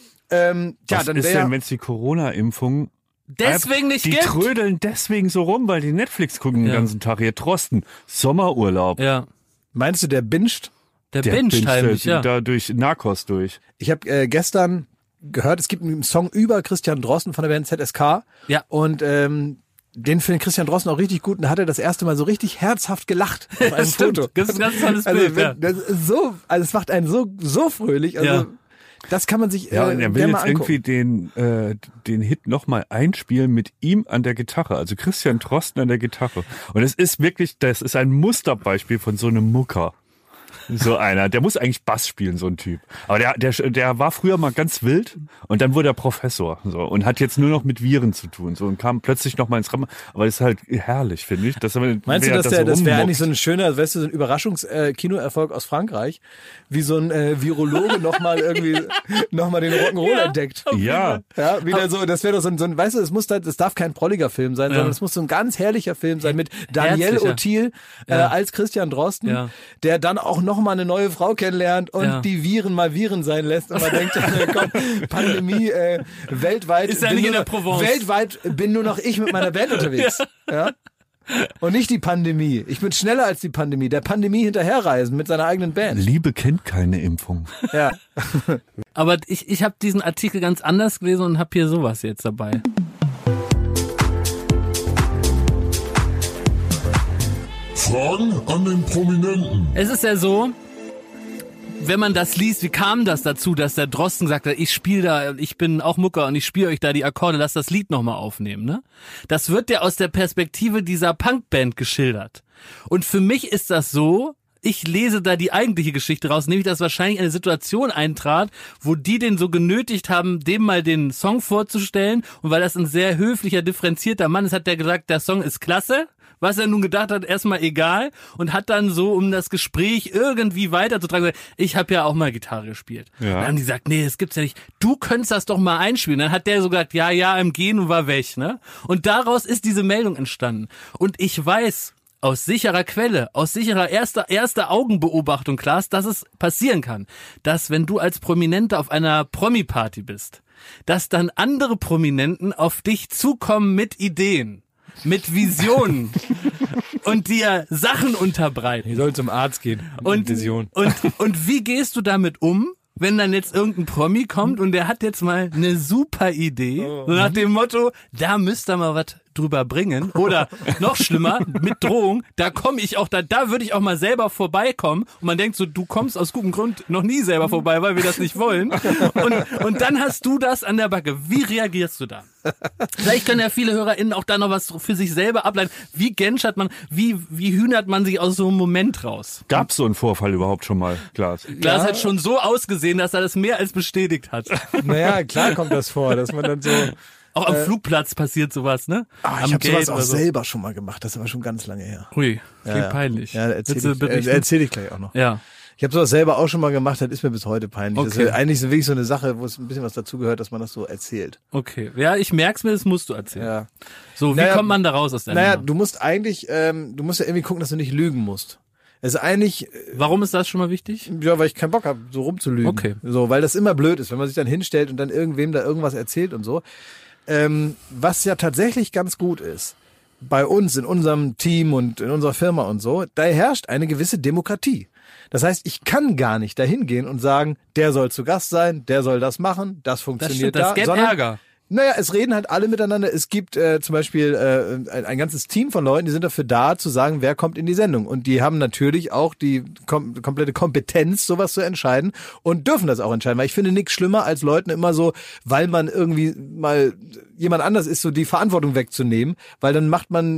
Was dann ist wäre denn, wenn es die Corona-Impfung Deswegen nicht die gibt. trödeln deswegen so rum, weil die Netflix gucken den Ja. ganzen Tag. Hier Drosten, Sommerurlaub. Ja. meinst du, der binscht? Der Der binscht heimlich, ja. da durch Narcos durch. Ich habe gestern gehört, es gibt einen Song über Christian Drosten von der Band ZSK. Ja. Und den findet Christian Drosten auch richtig gut und da hat er das erste Mal so richtig herzhaft gelacht auf einem Stimmt. Foto. Das ist ein ganz tolles Also, Bild, ja. das ist so, also es macht einen so fröhlich. Also Ja. das kann man sich Ja, und er will gerne jetzt mal angucken. irgendwie den Hit nochmal einspielen mit ihm an der Gitarre, also Christian Drosten an der Gitarre. Und es ist wirklich, das ist ein Musterbeispiel von so einem Mucker. So einer, der muss eigentlich Bass spielen, so ein Typ. Aber der war früher mal ganz wild und dann wurde er Professor so und hat jetzt nur noch mit Viren zu tun so und kam plötzlich noch mal ins Rampen. Aber das ist halt herrlich, finde ich. Meinst du, dass das wäre eigentlich so ein schöner, weißt du, so ein Überraschungs-Kinoerfolg aus Frankreich, wie so ein Virologe nochmal irgendwie nochmal den Rock'n'Roll entdeckt. Ja. Ja, wieder so, das wäre doch so ein, weißt du, es darf kein prolliger Film sein, sondern es muss so ein ganz herrlicher Film sein mit Daniel Herzlicher. Othil als Christian Drosten, Ja. der dann auch noch mal eine neue Frau kennenlernt und die Viren mal Viren sein lässt und man denkt, komm, Pandemie, weltweit. Ist ja nicht in der Provence. Weltweit bin nur noch ich mit meiner Band unterwegs. Ja. Und nicht die Pandemie. Ich bin schneller als die Pandemie. Der Pandemie hinterherreisen mit seiner eigenen Band. Liebe kennt keine Impfung. Ja. Aber ich habe diesen Artikel ganz anders gelesen und habe hier sowas jetzt dabei. Fragen an den Prominenten. Es ist ja so, wenn man das liest, wie kam das dazu, dass der Drosten gesagt hat, ich bin auch Mucker und ich spiele euch da die Akkorde, lasst das Lied nochmal aufnehmen, ne? Das wird ja aus der Perspektive dieser Punkband geschildert. Und für mich ist das so, ich lese da die eigentliche Geschichte raus, nämlich dass wahrscheinlich eine Situation eintrat, wo die den so genötigt haben, dem mal den Song vorzustellen. Und weil das ein sehr höflicher, differenzierter Mann ist, hat der gesagt, der Song ist klasse. Was er nun gedacht hat, erstmal egal, und hat dann so, um das Gespräch irgendwie weiterzutragen, gesagt, ich habe ja auch mal Gitarre gespielt. Ja. Dann haben die gesagt, nee, das gibt's ja nicht. Du könntest das doch mal einspielen. Dann hat der so gesagt, ja, im Gehen und war weg, ne? Und daraus ist diese Meldung entstanden. Und ich weiß aus sicherer Quelle, aus sicherer erster Augenbeobachtung, Klaas, dass es passieren kann, dass wenn du als Prominenter auf einer Promi-Party bist, dass dann andere Prominenten auf dich zukommen mit Ideen, mit Visionen und dir Sachen unterbreiten. Ich soll zum Arzt gehen. Und Vision. Und wie gehst du damit um, wenn dann jetzt irgendein Promi kommt und der hat jetzt mal eine super Idee, so nach dem Motto, da müsst ihr mal was drüber bringen, oder noch schlimmer, mit Drohung, da komme ich auch, da würde ich auch mal selber vorbeikommen, und man denkt so, du kommst aus gutem Grund noch nie selber vorbei, weil wir das nicht wollen, und dann hast du das an der Backe. Wie reagierst du da? Vielleicht können ja viele HörerInnen auch da noch was für sich selber ableiten. Wie genschert man, wie hühnert man sich aus so einem Moment raus? Gab's so einen Vorfall überhaupt schon mal, Klaas? Klaas hat schon so ausgesehen, dass er das mehr als bestätigt hat. Naja, klar kommt das vor, dass man dann so... Auch am Flugplatz passiert sowas, ne? ich habe sowas auch oder so. selber schon mal gemacht, das ist aber schon ganz lange her. Ui, klingt Ja. peinlich. Ja, Willst du berichten? erzähl ich gleich auch noch. Ja. Ich habe sowas selber auch schon mal gemacht, das ist mir bis heute peinlich. Das Okay. ist eigentlich so wirklich so eine Sache, wo es ein bisschen was dazugehört, dass man das so erzählt. Okay. Ja, ich merk's mir, das musst du erzählen. Ja. So, wie Naja, kommt man da raus aus der Naja, Nummer? du musst eigentlich, du musst ja irgendwie gucken, dass du nicht lügen musst. Es ist eigentlich, Warum ist das schon mal wichtig? ja, weil ich keinen Bock habe, so rumzulügen. Okay. So, weil das immer blöd ist, wenn man sich dann hinstellt und dann irgendwem da irgendwas erzählt und so. Was ja tatsächlich ganz gut ist, bei uns, in unserem Team und in unserer Firma und so, da herrscht eine gewisse Demokratie. Das heißt, ich kann gar nicht dahin gehen und sagen, der soll zu Gast sein, der soll das machen, das Das funktioniert stimmt, das da. gäbe sondern, Ärger. Naja, es reden halt alle miteinander. Es gibt zum Beispiel ein ganzes Team von Leuten, die sind dafür da, zu sagen, wer kommt in die Sendung. Und die haben natürlich auch die komplette Kompetenz, sowas zu entscheiden und dürfen das auch entscheiden. Weil ich finde nichts schlimmer, als Leuten immer so, weil man irgendwie mal jemand anders ist, so die Verantwortung wegzunehmen. Weil dann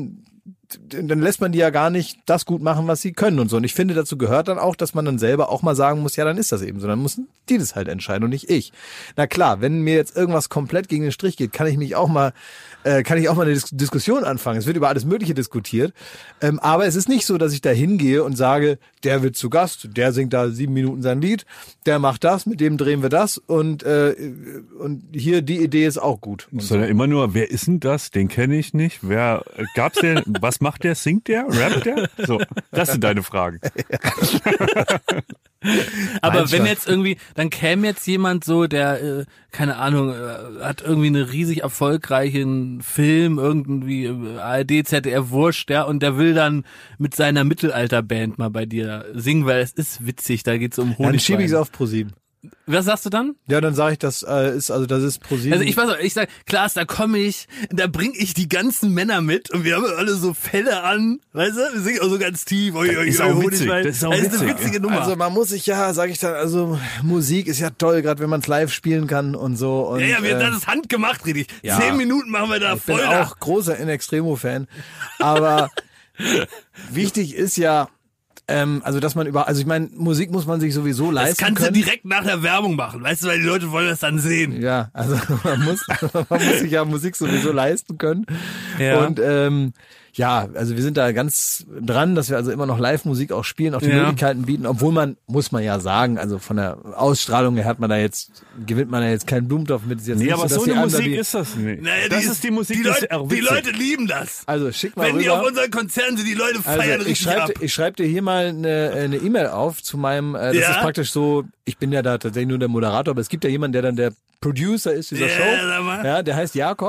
dann lässt man die ja gar nicht das gut machen, was sie können und so. Und ich finde, dazu gehört dann auch, dass man dann selber auch mal sagen muss, ja, dann ist das eben so. Dann müssen die das halt entscheiden und nicht ich. Na klar, wenn mir jetzt irgendwas komplett gegen den Strich geht, kann ich auch mal eine Diskussion anfangen. Es wird über alles Mögliche diskutiert. Aber es ist nicht so, dass ich da hingehe und sage, der wird zu Gast, der singt da 7 Minuten sein Lied, der macht das, mit dem drehen wir das und hier die Idee ist auch gut. Und Sondern immer nur, wer ist denn das? Den kenne ich nicht. Wer gab's den? Was macht der? Singt der? Rappt der? So, das sind deine Fragen. Aber wenn jetzt irgendwie, dann käme jetzt jemand so, der, keine Ahnung, hat irgendwie einen riesig erfolgreichen Film, irgendwie ARD, ZDF, Wurscht, ja, und der will dann mit seiner Mittelalterband mal bei dir singen, weil es ist witzig, da geht's um Honig. dann schiebe ich es auf ProSieben. Was sagst du dann? Ja, dann sage ich, das ist ProSieben. Also ich sag, Klaas, da komme ich, da bringe ich die ganzen Männer mit und wir haben alle so Felle an, weißt du? Wir singen auch so ganz tief. ist auch witzig, das ist auch eine witzig. witzige Nummer. Also man muss sich ja, sage ich dann, also Musik ist ja toll, gerade wenn man es live spielen kann und so. Und, das ist handgemacht, richtig. ja. 10 Minuten machen wir da ich bin voll da. auch großer In Extremo-Fan. Aber wichtig ist ja, also dass man also ich meine, Musik muss man sich sowieso Das leisten kannst können. du direkt nach der Werbung machen, weißt du, weil die Leute wollen das dann sehen. Ja, also man muss sich ja Musik sowieso leisten können. Ja. Und ja, also wir sind da ganz dran, dass wir also immer noch Live-Musik auch spielen, auch die Möglichkeiten bieten, obwohl muss man ja sagen, also von der Ausstrahlung her gewinnt man ja jetzt keinen Blumentopf mit. Ist jetzt Nee, nicht aber dass so die eine anderen Musik ist das nicht. Naja, Das ist die Musik, die das Leute, ist auch die witzig. Leute lieben das. Also schick mal Wenn die rüber. auf unseren Konzerten sind, die Leute feiern Also richtig ab. ich schreib dir hier mal eine E-Mail auf zu meinem, das Ja? ist praktisch so, ich bin ja da tatsächlich nur der Moderator, aber es gibt ja jemanden, der dann der Producer ist dieser Ja, Show. sag mal. Ja, der heißt Jakob.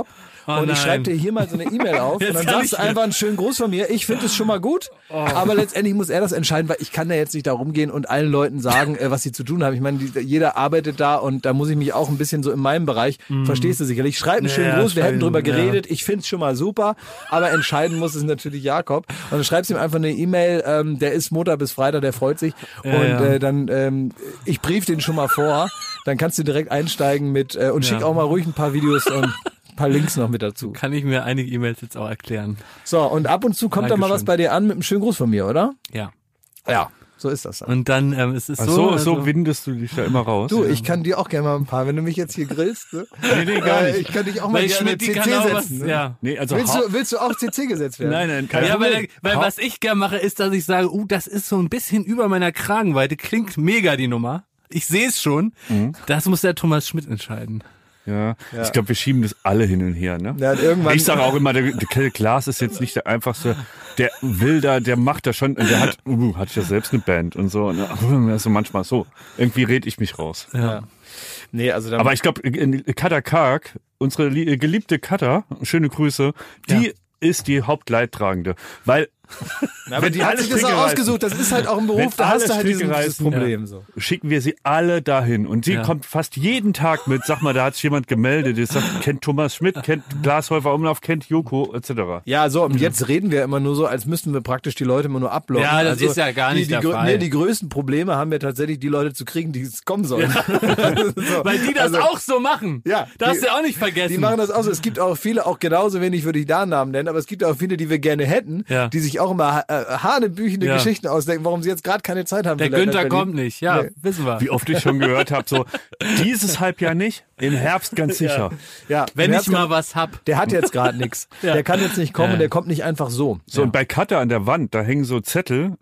Oh und ich nein. schreibe dir hier mal so eine E-Mail auf Jetzt und dann kann sagst du ich- einfach einen schönen Gruß von mir. Ich finde es schon mal gut, aber letztendlich muss er das entscheiden, weil ich kann ja jetzt nicht da rumgehen und allen Leuten sagen, was sie zu tun haben. Ich meine, jeder arbeitet da und da muss ich mich auch ein bisschen so in meinem Bereich, verstehst du sicherlich, schreib einen schönen Ja, Gruß, wir hätten drüber schreiben, ja. geredet, ich find's schon mal super, aber entscheiden muss es natürlich Jakob. Und dann schreibst du ihm einfach eine E-Mail, der ist Montag bis Freitag, der freut sich Ja. dann ich brief den schon mal vor, dann kannst du direkt einsteigen mit und schick auch mal ruhig ein paar Videos und ein paar Links noch mit dazu. Kann ich mir einige E-Mails jetzt auch erklären. So, und ab und zu kommt da mal Dankeschön. was bei dir an mit einem schönen Gruß von mir, oder? Ja. Ja. So ist das dann. Und dann ist es Ach so. so windest du dich da immer raus. Du, ich kann dir auch gerne mal ein paar, wenn du mich jetzt hier grillst. Ne? Nee, gar nicht. Ich kann dich auch mal weil gerne Schmidt, die CC kann auch was, setzen. Ne? ja. Nee, also Willst du auch CC gesetzt werden? Nein, kein Ja, Problem. weil was ich gern mache, ist, dass ich sage, das ist so ein bisschen über meiner Kragenweite, klingt mega die Nummer. Ich sehe es schon. Das muss der Thomas Schmidt entscheiden. Ja. Ich glaube, wir schieben das alle hin und her, ne? Ja, und irgendwann, Ich sage auch immer, der Klaas ist jetzt nicht der einfachste, der will da, der macht da schon, der hat ja selbst eine Band und so. Ne? Also manchmal so. Irgendwie red ich mich raus. ja. Nee, also dann, Aber ich glaube, Katha Karg, unsere geliebte Katha, schöne Grüße, die ist die Hauptleidtragende. Weil aber die hat alle sich das auch Stricke ausgesucht. Das ist halt auch ein Beruf, Wenn da hast alle du halt dieses Stricke reißen, Problem. So. schicken wir sie alle dahin. Und sie Ja. kommt fast jeden Tag mit, sag mal, da hat sich jemand gemeldet, der sagt, kennt Thomas Schmidt, kennt Glashäufer Umlauf, kennt Joko, etc. Ja, so, und jetzt reden wir immer nur so, als müssten wir praktisch die Leute immer nur ablocken. Ja, das ist ja gar nicht der Fall. Nee, die größten Probleme haben wir tatsächlich, die Leute zu kriegen, die es kommen sollen. so. Weil die das Also, auch so machen. Ja, Darfst die- du auch nicht vergessen. Die machen das auch so. Es gibt auch viele, auch genauso wenig würde ich da Namen nennen, aber es gibt auch viele, die wir gerne hätten, Ja. die sich auch immer hanebüchende Ja. Geschichten ausdenken, warum sie jetzt gerade keine Zeit haben. der vielleicht nach Günther Berlin. kommt nicht. Ja, Nee. wissen wir. Wie oft ich schon gehört habe, so, dieses Halbjahr nicht, im Herbst ganz sicher. Ja, Wenn der ich hat mal was hab. der hat jetzt gerade nichts. Der kann jetzt nicht kommen, Ja. der kommt nicht einfach so. So, und bei Katha an der Wand, da hängen so Zettel,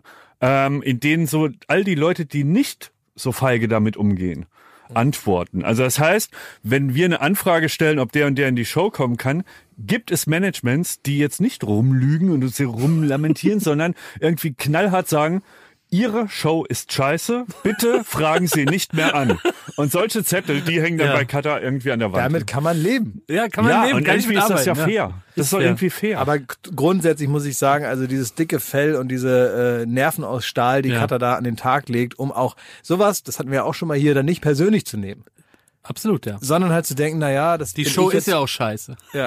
in denen so all die Leute, die nicht so feige damit umgehen, antworten. Also das heißt, wenn wir eine Anfrage stellen, ob der und der in die Show kommen kann, gibt es Managements, die jetzt nicht rumlügen und uns hier rumlamentieren, sondern irgendwie knallhart sagen, Ihre Show ist scheiße, bitte fragen Sie nicht mehr an. Und solche Zettel, die hängen dann Ja. bei Katha irgendwie an der Wand. Damit kann man leben. Ja, kann man ja, leben. und Kann ich irgendwie ist das ja mitarbeiten, fair. Das ist doch fair. irgendwie fair. Aber grundsätzlich muss ich sagen, also dieses dicke Fell und diese Nerven aus Stahl, die Ja. Katha da an den Tag legt, um auch sowas, das hatten wir ja auch schon mal hier, dann nicht persönlich zu nehmen, Absolut, ja. sondern halt zu denken, naja, das Die bin Show ich ist jetzt, ja auch scheiße. ja.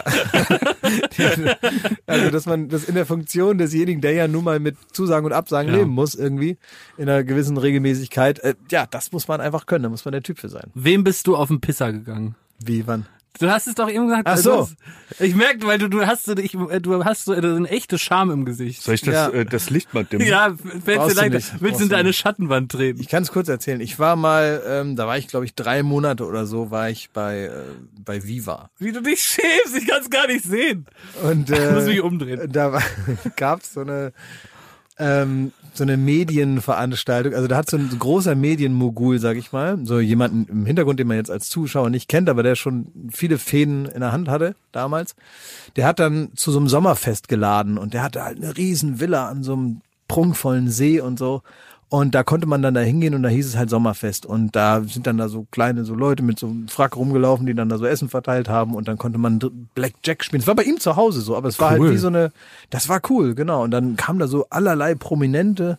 Also, dass man das in der Funktion desjenigen, der ja nun mal mit Zusagen und Absagen Ja. leben muss, irgendwie in einer gewissen Regelmäßigkeit, ja, das muss man einfach können, da muss man der Typ für sein. Wem bist du auf den Pisser gegangen? Wie, wann? Du hast es doch eben gesagt. Ach so. Ich merke, weil du hast so eine echte Scham im Gesicht. Soll ich das, Ja. das Licht mal dimmen? Ja, fällt Brauchst dir du leichter. nicht. Willst Brauchst du in du deine nicht. Schattenwand treten? Ich kann es kurz erzählen. Ich war mal, da war ich glaube ich 3 Monate oder so, war ich bei Viva. Wie du dich schämst, ich kann es gar nicht sehen. Und Ich muss mich umdrehen. da gab's so eine Medienveranstaltung. Also da hat so ein großer Medienmogul, sag ich mal, so jemanden im Hintergrund, den man jetzt als Zuschauer nicht kennt, aber der schon viele Fäden in der Hand hatte damals. Der hat dann zu so einem Sommerfest geladen und der hatte halt eine riesen Villa an so einem prunkvollen See und so. Und da konnte man dann da hingehen und da hieß es halt Sommerfest. Und da sind dann da so kleine so Leute mit so einem Frack rumgelaufen, die dann da so Essen verteilt haben. Und dann konnte man Blackjack spielen. Es war bei ihm zu Hause so, aber es war halt wie so eine, das war cool, genau. Und dann kamen da so allerlei Prominente.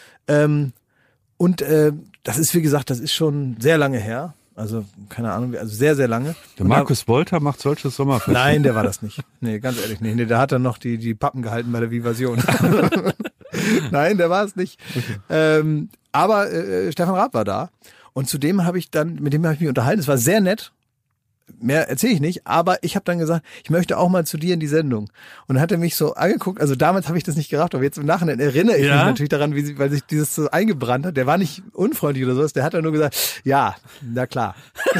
Das ist, wie gesagt, das ist schon sehr lange her. Also, keine Ahnung, also sehr, sehr lange. Der Markus Wolter macht solches Sommerfest. Nein, der war das nicht. Nee, ganz ehrlich, nee, der hat dann noch die Pappen gehalten bei der Vivasion. Nein, der war es nicht. Aber Stefan Raab war da und mit dem habe ich mich unterhalten. Es war sehr nett. Mehr erzähle ich nicht, aber ich habe dann gesagt, ich möchte auch mal zu dir in die Sendung. Und dann hat er mich so angeguckt, also damals habe ich das nicht gerafft, aber jetzt im Nachhinein erinnere ich mich natürlich daran, weil sich dieses so eingebrannt hat. Der war nicht unfreundlich oder sowas, der hat dann nur gesagt, ja, na klar.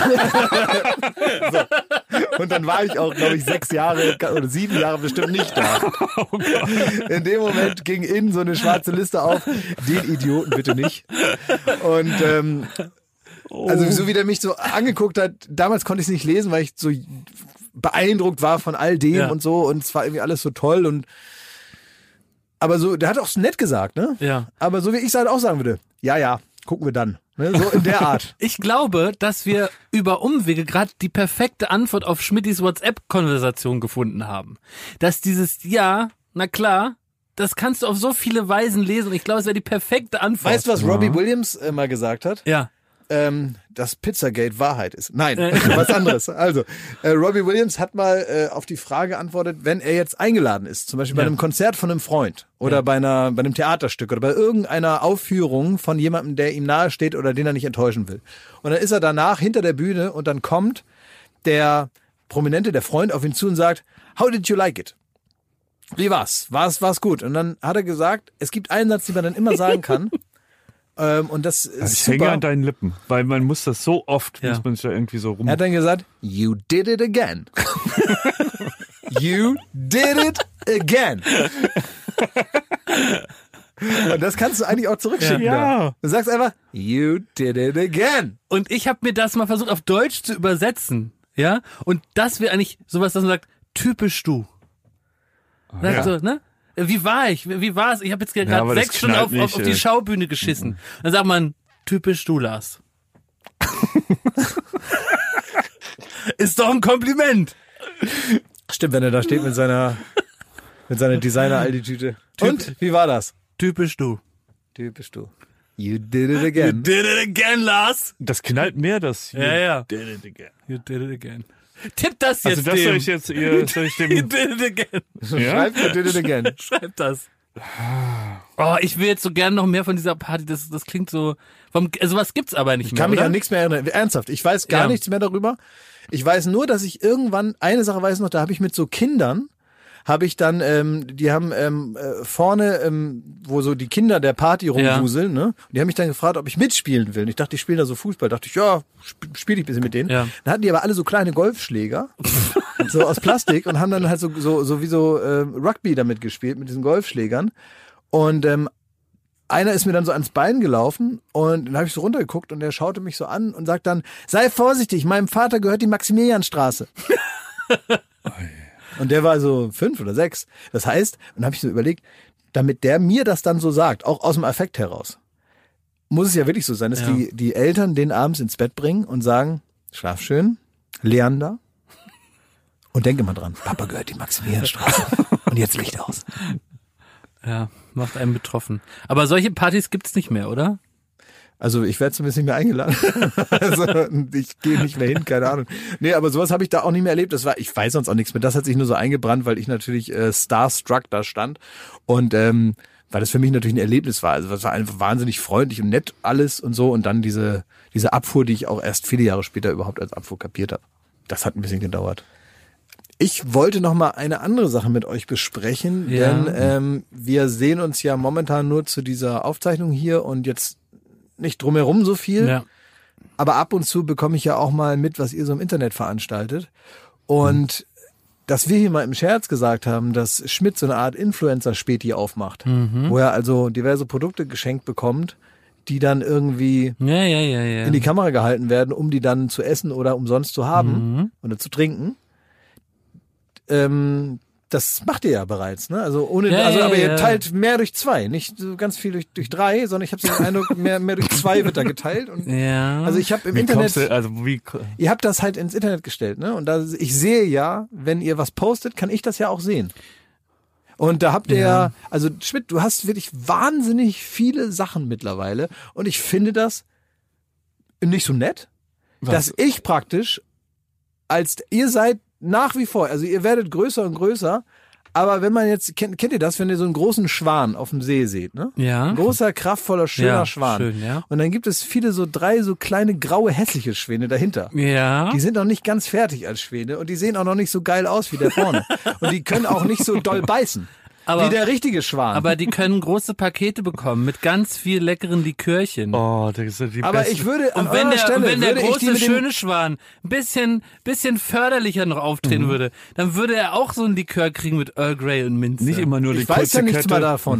So. Und dann war ich auch, glaube ich, 6 Jahre oder 7 Jahre bestimmt nicht da. In dem Moment ging innen so eine schwarze Liste auf, den Idioten bitte nicht. Und also so wie der mich so angeguckt hat, damals konnte ich es nicht lesen, weil ich so beeindruckt war von all dem und so und es war irgendwie alles so toll und aber so, der hat auch nett gesagt, ne? Ja. Aber so wie ich es halt auch sagen würde, ja, gucken wir dann. Ne? So in der Art. Ich glaube, dass wir über Umwege gerade die perfekte Antwort auf Schmittis WhatsApp-Konversation gefunden haben. Dass dieses Ja, na klar, das kannst du auf so viele Weisen lesen und ich glaube, es wäre die perfekte Antwort. Weißt du, was Robbie Williams mal gesagt hat? Ja. Dass Pizzagate Wahrheit ist. Nein, was anderes. Also, Robbie Williams hat mal auf die Frage geantwortet, wenn er jetzt eingeladen ist, zum Beispiel bei einem Konzert von einem Freund oder bei einem Theaterstück oder bei irgendeiner Aufführung von jemandem, der ihm nahe steht oder den er nicht enttäuschen will. Und dann ist er danach hinter der Bühne und dann kommt der Prominente, der Freund auf ihn zu und sagt, how did you like it? Wie war's? War's gut? Und dann hat er gesagt, es gibt einen Satz, den man dann immer sagen kann. Und das ist Ich super. hänge an deinen Lippen, weil man muss das so oft, muss man sich da irgendwie so rum... Er hat dann gesagt, you did it again. You did it again. Und das kannst du eigentlich auch zurückschicken. Ja. Du sagst einfach, you did it again. Und ich habe mir das mal versucht auf Deutsch zu übersetzen, ja? Und das wäre eigentlich sowas, dass man sagt, typisch du. Sagt so, ne? Wie war ich? Wie war es? Ich habe jetzt gerade aber das 6 Stunden knallt auf nicht, die Schaubühne geschissen. Dann sagt man, typisch du, Lars. Ist doch ein Kompliment. Stimmt, wenn er da steht mit seiner Designer-Aldi-Tüte. Und? Wie war das? Typisch du. Typisch du. You did it again. Did it again, Lars. Das knallt mehr, das... Ja. Did it again. You did it again. Tipp das jetzt Also das soll ich jetzt... soll ich You dem, did it again. ja? Schreib you did it again. Schreib das. Oh, ich will jetzt so gern noch mehr von dieser Party. Das klingt so... Sowas gibt's aber nicht Ich mehr, kann mich oder? an nichts mehr erinnern. Ernsthaft, ich weiß gar nichts mehr darüber. Ich weiß nur, dass ich irgendwann, eine Sache weiß ich noch, da habe ich mit so Kindern, die haben vorne, wo so die Kinder der Party rumwuseln, ne? Und die haben mich dann gefragt, ob ich mitspielen will. Und ich dachte, die spielen da so Fußball. Dachte ich, ja, spiele ich ein bisschen mit denen. Ja. Dann hatten die aber alle so kleine Golfschläger, so aus Plastik und haben dann halt so wie so Rugby damit gespielt, mit diesen Golfschlägern. Und einer ist mir dann so ans Bein gelaufen und dann habe ich so runtergeguckt und der schaute mich so an und sagt dann, sei vorsichtig, meinem Vater gehört die Maximilianstraße. Und der war so 5 oder 6. Das heißt, und dann habe ich so überlegt, damit der mir das dann so sagt, auch aus dem Affekt heraus, muss es ja wirklich so sein, dass die Eltern den abends ins Bett bringen und sagen, schlaf schön, Leander, und denke mal dran, Papa gehört die Maximilianstraße. Und jetzt Licht aus. Ja, macht einen betroffen. Aber solche Partys gibt's nicht mehr, oder? Also ich werde zumindest nicht mehr eingeladen. Also ich gehe nicht mehr hin, keine Ahnung. Nee, aber sowas habe ich da auch nicht mehr erlebt. Ich weiß sonst auch nichts mehr. Das hat sich nur so eingebrannt, weil ich natürlich starstruck da stand. Und weil das für mich natürlich ein Erlebnis war. Also das war einfach wahnsinnig freundlich und nett alles und so. Und dann diese Abfuhr, die ich auch erst viele Jahre später überhaupt als Abfuhr kapiert habe. Das hat ein bisschen gedauert. Ich wollte noch mal eine andere Sache mit euch besprechen, denn wir sehen uns ja momentan nur zu dieser Aufzeichnung hier und jetzt nicht drumherum so viel. Ja. Aber ab und zu bekomme ich ja auch mal mit, was ihr so im Internet veranstaltet. Und dass wir hier mal im Scherz gesagt haben, dass Schmidt so eine Art Influencer-Späti aufmacht, wo er also diverse Produkte geschenkt bekommt, die dann irgendwie in die Kamera gehalten werden, um die dann zu essen oder umsonst zu haben oder zu trinken. Das macht ihr ja bereits, ne? Also aber ihr teilt mehr durch 2, nicht so ganz viel durch 3, sondern ich habe so den Eindruck, mehr durch 2 wird da geteilt. Und also ich habe im Internet, ihr habt das halt ins Internet gestellt, ne? Und ich sehe ja, wenn ihr was postet, kann ich das ja auch sehen. Und da habt ihr also Schmidt, du hast wirklich wahnsinnig viele Sachen mittlerweile und ich finde das nicht so nett, dass ich praktisch ihr seid nach wie vor, also ihr werdet größer und größer, aber wenn man jetzt, kennt ihr das, wenn ihr so einen großen Schwan auf dem See seht, ne? Ja. Ein großer, kraftvoller, schöner Schwan. Schön, ja. Und dann gibt es viele 3 so kleine, graue, hässliche Schwäne dahinter. Ja. Die sind noch nicht ganz fertig als Schwäne und die sehen auch noch nicht so geil aus wie der vorne. Und die können auch nicht so doll beißen. Wie der richtige Schwan. Aber die können große Pakete bekommen mit ganz viel leckeren Likörchen. Oh, das ist die aber beste. Ich würde und wenn der große schöne Schwan ein bisschen förderlicher noch auftreten würde, dann würde er auch so ein Likör kriegen mit Earl Grey und Minze. Nicht immer nur Ich weiß ja nichts mal davon.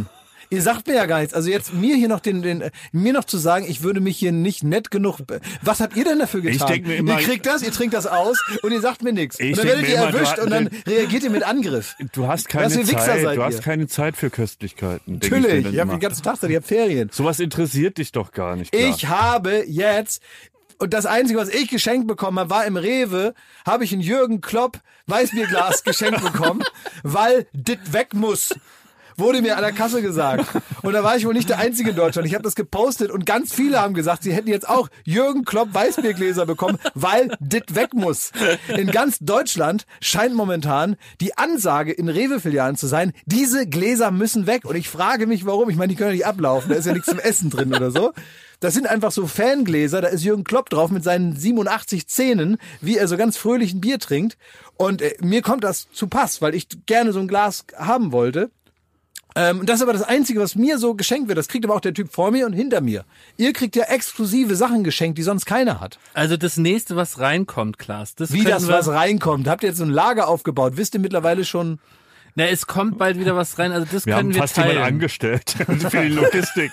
Ihr sagt mir ja gar nichts. Also jetzt mir hier noch mir noch zu sagen, ich würde mich hier nicht nett genug. Was habt ihr denn dafür getan? Ich denk mir immer, ihr kriegt das, ihr trinkt das aus und ihr sagt mir nichts. Ich Und dann denk werdet mir ihr immer, erwischt und dann reagiert ihr mit Angriff. Du hast keine Was für Wichser Zeit. seid Du ihr? hast keine Zeit für Köstlichkeiten. denk Natürlich, mir ich dann habe immer. den ganzen Tag Zeit, ich habe Ferien. Sowas interessiert dich doch gar nicht. Klar. Ich habe jetzt, und das Einzige, was ich geschenkt bekommen habe, war im Rewe, habe ich ein Jürgen Klopp Weißbierglas geschenkt bekommen, weil dit weg muss. Wurde mir an der Kasse gesagt. Und da war ich wohl nicht der Einzige in Deutschland. Ich habe das gepostet und ganz viele haben gesagt, sie hätten jetzt auch Jürgen Klopp Weißbiergläser bekommen, weil dit weg muss. In ganz Deutschland scheint momentan die Ansage in Rewe-Filialen zu sein, diese Gläser müssen weg. Und ich frage mich, warum. Ich meine, die können ja nicht ablaufen. Da ist ja nichts zum Essen drin oder so. Das sind einfach so Fangläser, da ist Jürgen Klopp drauf mit seinen 87 Zähnen, wie er so ganz fröhlich ein Bier trinkt. Und mir kommt das zu Pass, weil ich gerne so ein Glas haben wollte. Das ist aber das Einzige, was mir so geschenkt wird. Das kriegt aber auch der Typ vor mir und hinter mir. Ihr kriegt ja exklusive Sachen geschenkt, die sonst keiner hat. Also das nächste, was reinkommt, Klaas. Wie das, was reinkommt. Habt ihr jetzt so ein Lager aufgebaut? Wisst ihr mittlerweile schon? Na, es kommt bald wieder was rein. Also das Wir können haben wir fast teilen. jemanden angestellt für die Logistik.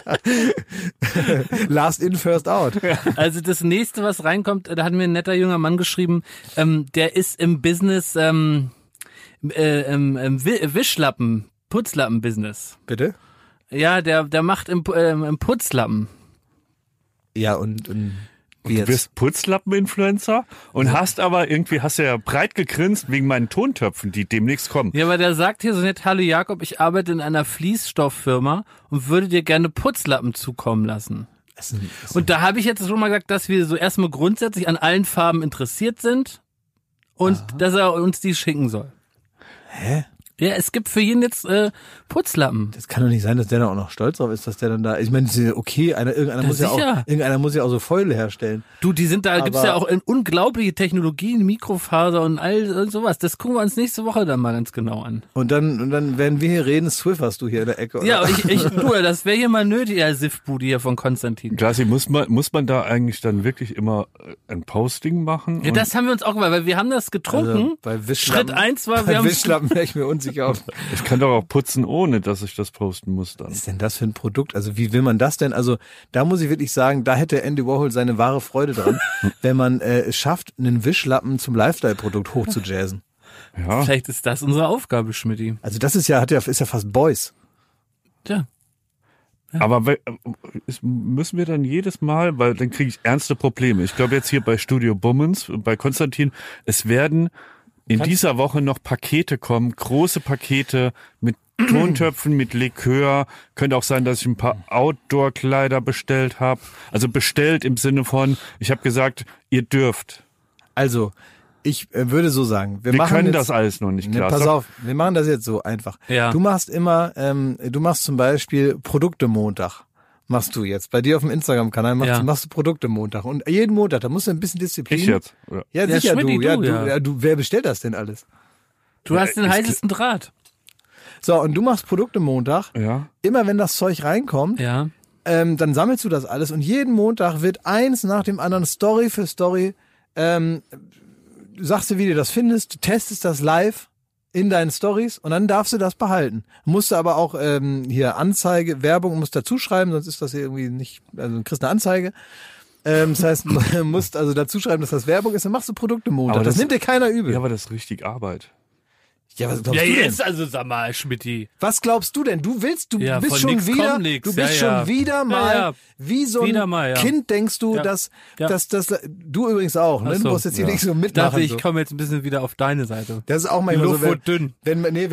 Last in, first out. Also das nächste, was reinkommt, da hat mir ein netter junger Mann geschrieben, der ist im Business Wischlappen, Putzlappen-Business. Bitte? Ja, der macht im Putzlappen. Ja, und wie Du jetzt? bist Putzlappen-Influencer und hast du ja breit gegrinst wegen meinen Tontöpfen, die demnächst kommen. Ja, aber der sagt hier so nett, hallo Jakob, ich arbeite in einer Fließstofffirma und würde dir gerne Putzlappen zukommen lassen. Und da habe ich jetzt schon mal gesagt, dass wir so erstmal grundsätzlich an allen Farben interessiert sind und dass er uns die schicken soll. Hä? Ja, es gibt für jeden jetzt Putzlappen. Das kann doch nicht sein, dass der da auch noch stolz drauf ist, dass der dann da. Ich meine, okay, irgendeiner muss ja auch so Fäule herstellen. Du, da gibt's ja auch unglaubliche Technologien, Mikrofaser und all sowas. Das gucken wir uns nächste Woche dann mal ganz genau an. Und dann werden wir hier reden, Swifferst du hier in der Ecke. Oder? Ja, das wäre hier mal nötig, ja, Siffbude hier von Konstantin. Klassi, muss man da eigentlich dann wirklich immer ein Posting machen? Ja, das haben wir uns auch gemacht, weil wir haben das getrunken. bei Schritt 1 war, wir bei haben Wischlappen wäre ich mir unsicher auf. Ich kann doch auch putzen, ohne dass ich das posten muss dann. Was ist denn das für ein Produkt? Also wie will man das denn? Also da muss ich wirklich sagen, da hätte Andy Warhol seine wahre Freude dran, wenn man es schafft, einen Wischlappen zum Lifestyle-Produkt hochzujazzen. Ja. Vielleicht ist das unsere Aufgabe, Schmidti. Also das ist ja fast Boys. Tja. Aber müssen wir dann jedes Mal, weil dann kriege ich ernste Probleme. Ich glaube jetzt hier bei Studio Bummens, bei Konstantin, es werden in dieser Woche noch Pakete kommen, große Pakete mit Tontöpfen, mit Likör. Könnte auch sein, dass ich ein paar Outdoor-Kleider bestellt habe. Also bestellt im Sinne von, ich habe gesagt, ihr dürft. Also ich würde so sagen, wir können jetzt, das alles noch nicht, klar. Pass auf, wir machen das jetzt so einfach. Ja. Du machst zum Beispiel Produkte-Montag. Machst du jetzt. Bei dir auf dem Instagram-Kanal machst du Produkte-Montag. Und jeden Montag, da musst du ein bisschen Disziplin. Ich jetzt? Oder? Ja, Ja, sicher, Schmidti, du. ja. Wer bestellt das denn alles? Du hast den heißesten Draht. So, und du machst Produkte-Montag. Ja. Immer wenn das Zeug reinkommt, Ja. dann sammelst du das alles und jeden Montag wird eins nach dem anderen Story für Story, sagst du, wie du das findest, du testest das live in deinen Stories und dann darfst du das behalten. Musst du aber auch hier Anzeige, Werbung musst dazu schreiben, sonst ist das hier irgendwie nicht, also du kriegst eine Anzeige. Das heißt, du musst also dazu schreiben, dass das Werbung ist, dann machst du Produkte Montag. Aber Das das- nimmt dir keiner übel. Ja, aber das ist richtig Arbeit. Ja, was glaubst du denn? also sag mal, Schmidti. Was glaubst du denn? Du Ja, bist von schon nix wieder, kommt nix. du bist Ja, ja. schon wieder mal, Ja, ja. wie so ein Wieder mal, ja. Kind denkst du, Ja. dass Ja. du übrigens auch, ne? Ach Du so, musst jetzt hier ja. nicht so Ich mitmachen. dachte, ich so. komme jetzt ein bisschen wieder auf deine Seite. Das ist auch manchmal Luft so, wird dünn. wenn meine,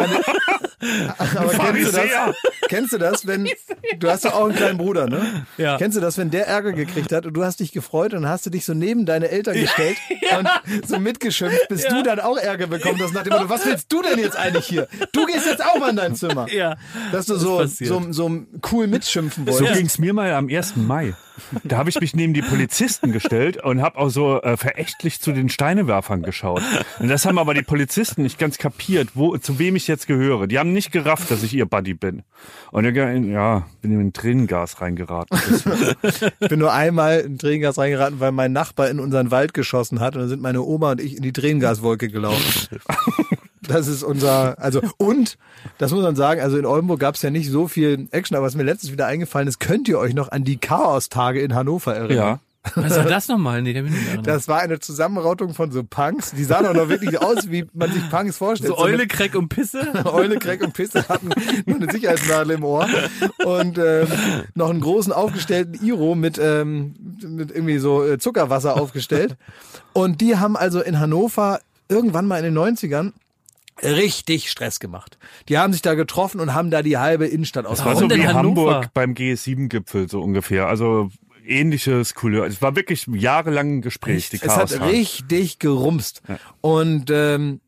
aber kennst du das, wenn, du hast doch auch einen kleinen Bruder, ne? Ja. Kennst du das, wenn der Ärger gekriegt hat und du hast dich gefreut und dann hast du dich so neben deine Eltern gestellt und so mitgeschimpft, bis du dann auch Ärger bekommen hast nach dem Motto, was willst du denn jetzt eigentlich hier? Du gehst jetzt auch mal in dein Zimmer. Ja. Dass du Das so passiert. cool mitschimpfen So wolltest. ging's mir mal am 1. Mai. Da habe ich mich neben die Polizisten gestellt und habe auch so verächtlich zu den Steinewerfern geschaut. Und das haben aber die Polizisten nicht ganz kapiert, zu wem ich jetzt gehöre. Die haben nicht gerafft, dass ich ihr Buddy bin. Und bin in Tränengas reingeraten. Ich bin nur einmal in Tränengas reingeraten, weil mein Nachbar in unseren Wald geschossen hat und dann sind meine Oma und ich in die Tränengaswolke gelaufen. Das ist unser, also, und, das muss man sagen, also in Oldenburg gab es ja nicht so viel Action, aber was mir letztens wieder eingefallen ist, könnt ihr euch noch an die Chaos-Tage in Hannover erinnern? Ja. Was war das nochmal? Nee, der bin ich nicht erinnert. Das war eine Zusammenrautung von so Punks, die sahen auch noch wirklich aus, wie man sich Punks vorstellt. So Eule, Kreck und Pisse? Eule, Kreck und Pisse hatten nur eine Sicherheitsnadel im Ohr und noch einen großen aufgestellten Iro mit irgendwie so Zuckerwasser aufgestellt. Und die haben also in Hannover irgendwann mal in den 90ern richtig Stress gemacht. Die haben sich da getroffen und haben da die halbe Innenstadt Das war Warum so denn wie Hannover? Hamburg beim G7-Gipfel so ungefähr. Also ähnliches Couleur. Es war wirklich jahrelang ein Gespräch, die Es hat Chaos-Tage. richtig gerumst. Ja. Und dann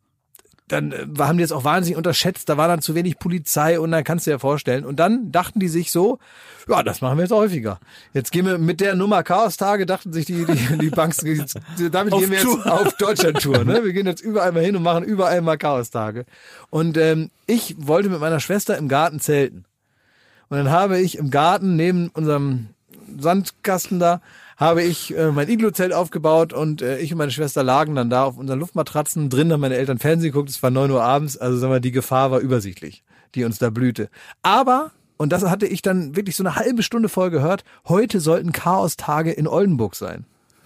haben die es auch wahnsinnig unterschätzt. Da war dann zu wenig Polizei und dann kannst du dir vorstellen. Und dann dachten die sich so, ja, das machen wir jetzt häufiger. Jetzt gehen wir mit der Nummer Chaos-Tage, dachten sich die Banks, damit gehen wir jetzt auf Deutschland-Tour. Ne? Wir gehen jetzt überall mal hin und machen überall mal Chaos-Tage. Und ich wollte mit meiner Schwester im Garten zelten. Und dann habe ich im Garten neben unserem Sandkasten da, habe ich mein Iglu-Zelt aufgebaut und ich und meine Schwester lagen dann da auf unseren Luftmatratzen. Drin haben meine Eltern Fernsehen geguckt, es war 9 Uhr abends, also sagen wir, die Gefahr war übersichtlich, die uns da blühte. Aber, und das hatte ich dann wirklich so eine halbe Stunde voll gehört, heute sollten Chaos-Tage in Oldenburg sein.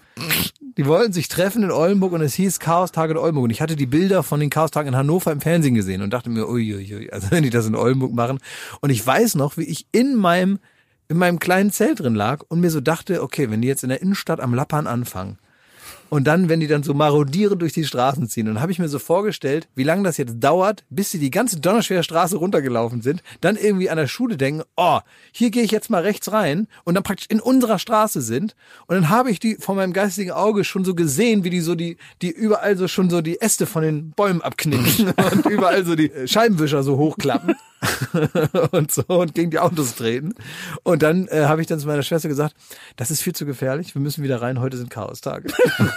Die wollten sich treffen in Oldenburg und es hieß Chaos-Tage in Oldenburg. Und ich hatte die Bilder von den Chaos-Tagen in Hannover im Fernsehen gesehen und dachte mir, uiuiui, also wenn die das in Oldenburg machen. Und ich weiß noch, wie ich in meinem kleinen Zelt drin lag und mir so dachte, okay, wenn die jetzt in der Innenstadt am Lappern anfangen und dann, wenn die dann so marodierend durch die Straßen ziehen, dann habe ich mir so vorgestellt, wie lange das jetzt dauert, bis sie die ganze donnerschwere Straße runtergelaufen sind, dann irgendwie an der Schule denken, oh, hier gehe ich jetzt mal rechts rein und dann praktisch in unserer Straße sind und dann habe ich die vor meinem geistigen Auge schon so gesehen, wie die überall so schon so die Äste von den Bäumen abknicken und überall so die Scheibenwischer so hochklappen. Und so und gegen die Autos treten. Und dann habe ich dann zu meiner Schwester gesagt, das ist viel zu gefährlich, wir müssen wieder rein, heute sind Chaos-Tage.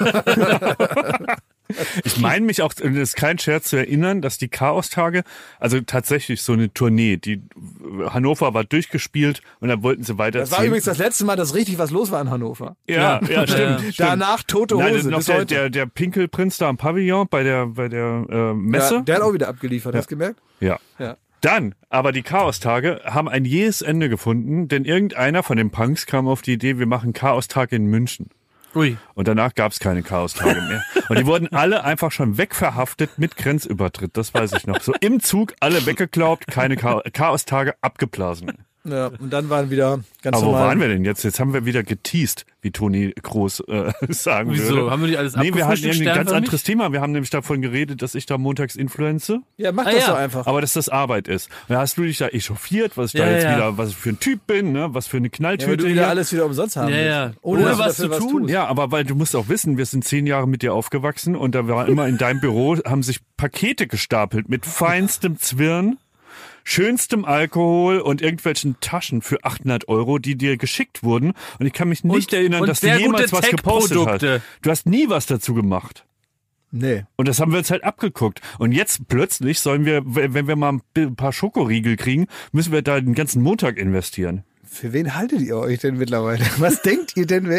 Ich meine mich auch, das ist kein Scherz zu erinnern, dass die Chaos-Tage, also tatsächlich so eine Tournee, die Hannover war durchgespielt und dann wollten sie weiterziehen. Das war übrigens das letzte Mal, dass richtig was los war in Hannover. Ja, stimmt. Danach tote Hose. Noch der Pinkelprinz da am Pavillon bei der Messe. Ja, der hat auch wieder abgeliefert, hast du gemerkt? Ja. Dann, aber die Chaos-Tage haben ein jähes Ende gefunden, denn irgendeiner von den Punks kam auf die Idee, wir machen Chaos-Tage in München. Ui. Und danach gab es keine Chaos-Tage mehr. Und die wurden alle einfach schon wegverhaftet mit Grenzübertritt, das weiß ich noch. So im Zug, alle weggeklaubt, keine Chaos-Tage abgeblasen. Ja, und dann waren wieder ganz Aber normal. wo waren wir denn jetzt? Jetzt haben wir wieder geteased, wie Toni Groß sagen würde. Wieso? Haben wir nicht alles Nee, wir hatten abgefrühstückt, ein ganz Sternförmig? anderes Thema. Wir haben nämlich davon geredet, dass ich da montags influenze. Ja, mach Ah, das ja. doch einfach. Aber dass das Arbeit ist. Und da hast du dich da echauffiert, was ich da Ja, jetzt ja. wieder, was ich für ein Typ bin, ne? Was für eine Ja, weil Knalltüte du wieder hier. alles wieder umsonst haben Ja, willst. ja. Ohne Ohne dass du was dafür zu tun. tust. Ja, aber weil du musst auch wissen, wir sind 10 Jahre mit dir aufgewachsen und da war immer in deinem Büro, haben sich Pakete gestapelt mit feinstem Zwirn, schönstem Alkohol und irgendwelchen Taschen für 800 €, die dir geschickt wurden. Und ich kann mich nicht erinnern, und dass du sehr jemals gute was gepostet hast. Tech-Produkte. Du hast nie was dazu gemacht. Nee. Und das haben wir uns halt abgeguckt. Und jetzt plötzlich sollen wir, wenn wir mal ein paar Schokoriegel kriegen, müssen wir da den ganzen Montag investieren. Für wen haltet ihr euch denn mittlerweile? Was denkt ihr denn?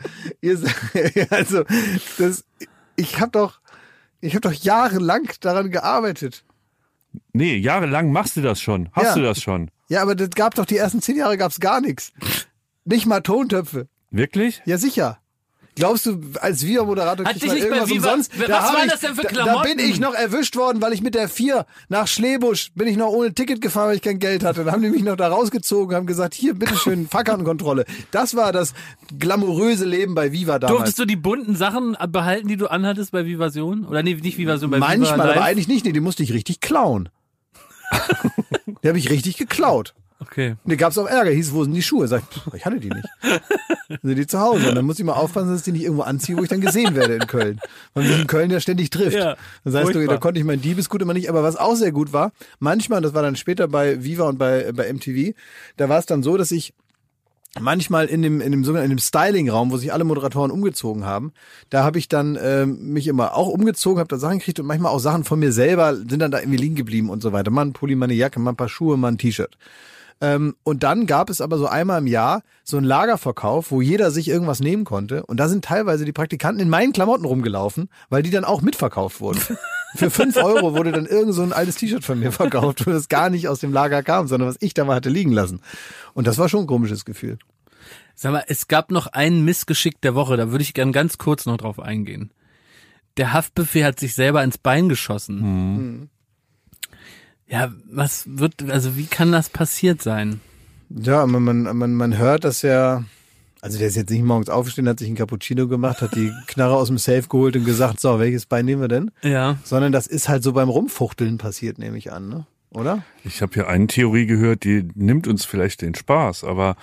Ich habe doch jahrelang daran gearbeitet. Nee, jahrelang machst du das schon. Hast Ja. du das schon? Ja, aber das gab doch die ersten 10 Jahre gab's gar nichts. Nicht mal Tontöpfe. Wirklich? Ja, sicher. Glaubst du, als Viva-Moderator Hat kriegt dich man nicht bei irgendwas Viva- umsonst? Was waren das denn für Da Klamotten? bin ich noch erwischt worden, weil ich mit der 4 nach Schlebusch bin ich noch ohne Ticket gefahren, weil ich kein Geld hatte. Dann haben die mich noch da rausgezogen, haben gesagt, hier, bitteschön, Fahrkartenkontrolle. Das war das glamouröse Leben bei Viva damals. Durftest du die bunten Sachen behalten, die du anhattest bei Vivasion? Oder nee, nicht Vivasion, bei Viva Manchmal, Live? aber eigentlich nicht. Nee, die musste ich richtig klauen. Die habe ich richtig geklaut. Okay. Und da gab's auch Ärger. Hieß, wo sind die Schuhe? Sag ich, ich hatte die nicht. Dann sind die zu Hause. Und dann muss ich mal aufpassen, dass ich die nicht irgendwo anziehe, wo ich dann gesehen werde in Köln. Weil mich in Köln ja ständig trifft. Ja, Das heißt, furchtbar. da konnte ich mein Diebesgut immer nicht. Aber was auch sehr gut war, manchmal, das war dann später bei Viva und bei MTV, da war es dann so, dass ich manchmal in dem Styling-Raum, wo sich alle Moderatoren umgezogen haben, da habe ich dann mich immer auch umgezogen, habe da Sachen gekriegt und manchmal auch Sachen von mir selber sind dann da irgendwie liegen geblieben und so weiter. Mal ein Pulli, mal eine Jacke, mal ein paar Schuhe, mal ein T-Shirt. Und dann gab es aber so einmal im Jahr so einen Lagerverkauf, wo jeder sich irgendwas nehmen konnte. Und da sind teilweise die Praktikanten in meinen Klamotten rumgelaufen, weil die dann auch mitverkauft wurden. Für 5 € wurde dann irgend so ein altes T-Shirt von mir verkauft, wo das gar nicht aus dem Lager kam, sondern was ich da mal hatte liegen lassen. Und das war schon ein komisches Gefühl. Sag mal, es gab noch einen Missgeschick der Woche, da würde ich gern ganz kurz noch drauf eingehen. Der Haftbefehl hat sich selber ins Bein geschossen. Ja, wie kann das passiert sein? Ja, man hört, dass er, also der ist jetzt nicht morgens aufgestanden, hat sich einen Cappuccino gemacht, hat die Knarre aus dem Safe geholt und gesagt, so, welches Bein nehmen wir denn? Ja. Sondern das ist halt so beim Rumfuchteln passiert, nehme ich an, ne? Oder? Ich habe hier eine Theorie gehört, die nimmt uns vielleicht den Spaß, aber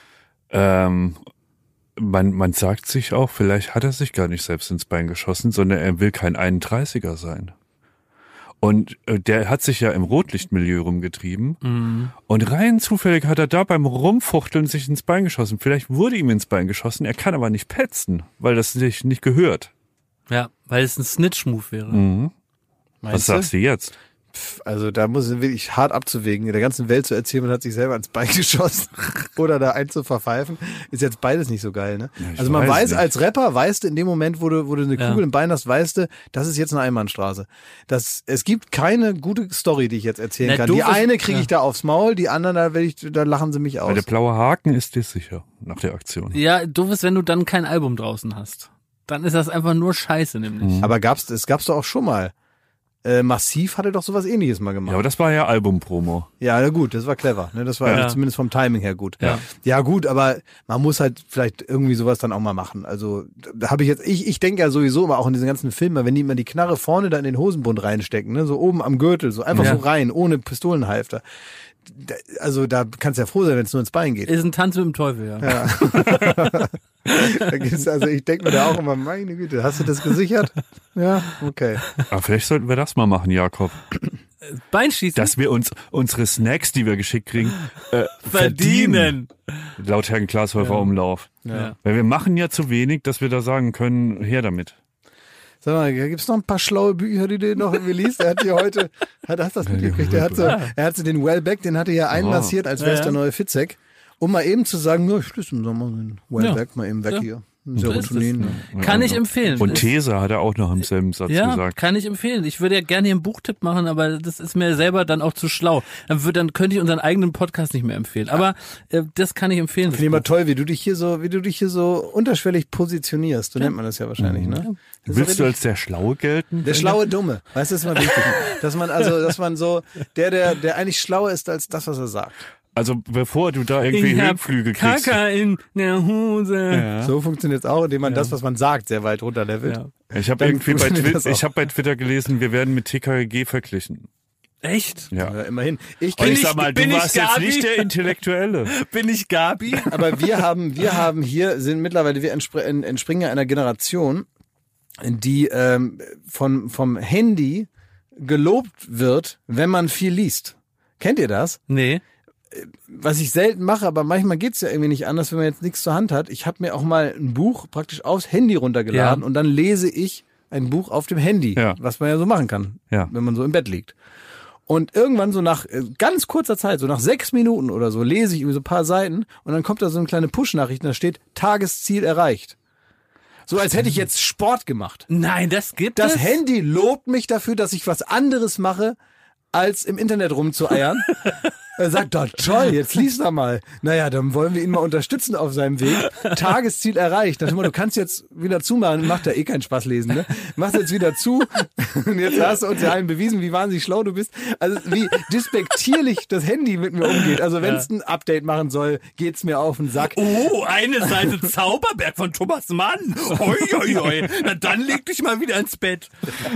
man sagt sich auch, vielleicht hat er sich gar nicht selbst ins Bein geschossen, sondern er will kein 31er sein. Und der hat sich ja im Rotlichtmilieu rumgetrieben. Und rein zufällig hat er da beim Rumfuchteln sich ins Bein geschossen. Vielleicht wurde ihm ins Bein geschossen, er kann aber nicht petzen, weil das sich nicht gehört. Ja, weil es ein Snitch-Move wäre. Was sagst du jetzt? Also da muss es wirklich hart abzuwägen, der ganzen Welt zu erzählen, man hat sich selber ins Bein geschossen oder da einen zu verpfeifen, ist jetzt beides nicht so geil, ne? Ja, also man weiß, nicht. als Rapper weißt du, in dem Moment, wo du eine Kugel im Bein hast, weißt du, das ist jetzt eine Einbahnstraße. Es gibt keine gute Story, die ich jetzt erzählen kann. Die eine kriege ich da aufs Maul, die anderen, da lachen sie mich aus. Weil der blaue Haken ist dir sicher nach der Aktion. Ja, doof ist, wenn du dann kein Album draußen hast. Dann ist das einfach nur Scheiße, nämlich. Aber es gab's doch auch schon mal. Massiv hatte doch sowas Ähnliches mal gemacht. Ja, aber das war ja Albumpromo. Ja, na gut, das war clever. Ne? Das war zumindest vom Timing her gut. Ja, gut, aber man muss halt vielleicht irgendwie sowas dann auch mal machen. Also da habe ich jetzt, ich denke ja sowieso immer auch in diesen ganzen Filmen, wenn die immer die Knarre vorne da in den Hosenbund reinstecken, ne? So oben am Gürtel, so einfach so rein, ohne Pistolenhalfter. Also da kannst du ja froh sein, wenn es nur ins Bein geht. Ist ein Tanz mit dem Teufel, ja. Da gibt's, also ich denke mir da auch immer, meine Güte, hast du das gesichert? Ja, okay. Aber vielleicht sollten wir das mal machen, Jakob. Beinschießen. Dass wir uns unsere Snacks, die wir geschickt kriegen, verdienen. Laut Herrn Glashäufer Umlauf. Ja. Weil wir machen ja zu wenig, dass wir da sagen können, her damit. Sag mal, gibt's noch ein paar schlaue Bücher, die du noch irgendwie liest? Er hat hier heute, hast das mitgekriegt? Er hat so den Wellbeck, den hatte er einmassiert, als wäre es der neue Fitzek. Um mal eben zu sagen, ja, ich schließe im Sommer den Wellbeck mal eben weg hier. Serotonin. Kann ich empfehlen. Und These hat er auch noch im selben Satz gesagt. Ja, kann ich empfehlen. Ich würde ja gerne hier einen Buchtipp machen, aber das ist mir selber dann auch zu schlau. Dann könnte ich unseren eigenen Podcast nicht mehr empfehlen. Aber das kann ich empfehlen. Ich finde immer toll, wie du dich hier so unterschwellig positionierst. So nennt man das ja wahrscheinlich, ne? Willst du als der Schlaue gelten? Der schlaue Dumme. Weißt du, das ist immer wichtig. dass man so, der eigentlich schlauer ist als das, was er sagt. Also bevor du da irgendwie Höhenflüge kriegst. Kaka in der Hose. Ja. So funktioniert es auch, indem man das, was man sagt, sehr weit runterlevelt. Ja. Ich habe irgendwie bei Twitter gelesen, wir werden mit TKG verglichen. Echt? Ja. Immerhin. Ich sag mal, du warst jetzt nicht der Intellektuelle. Bin ich Gabi? Aber wir haben hier, wir entspringen ja einer Generation, die vom Handy gelobt wird, wenn man viel liest. Kennt ihr das? Nee. Was ich selten mache, aber manchmal geht's ja irgendwie nicht anders, wenn man jetzt nichts zur Hand hat. Ich habe mir auch mal ein Buch praktisch aufs Handy runtergeladen und dann lese ich ein Buch auf dem Handy, was man ja so machen kann, wenn man so im Bett liegt. Und irgendwann so nach ganz kurzer Zeit, so nach 6 Minuten oder so, lese ich über so ein paar Seiten und dann kommt da so eine kleine Push-Nachricht und da steht, Tagesziel erreicht. So als hätte ich jetzt Sport gemacht. Nein, das gibt es. Das Handy lobt mich dafür, dass ich was anderes mache, als im Internet rumzueiern. Er sagt, doch toll, jetzt lies da mal. Naja, dann wollen wir ihn mal unterstützen auf seinem Weg. Tagesziel erreicht. Du kannst jetzt wieder zumachen. Macht ja eh keinen Spaß lesen, ne? Machst jetzt wieder zu. Und jetzt hast du uns ja allen bewiesen, wie wahnsinnig schlau du bist. Also wie despektierlich das Handy mit mir umgeht. Also wenn es ein Update machen soll, geht's mir auf den Sack. Oh, eine Seite Zauberberg von Thomas Mann. Hoi, hoi, hoi. Na dann leg dich mal wieder ins Bett.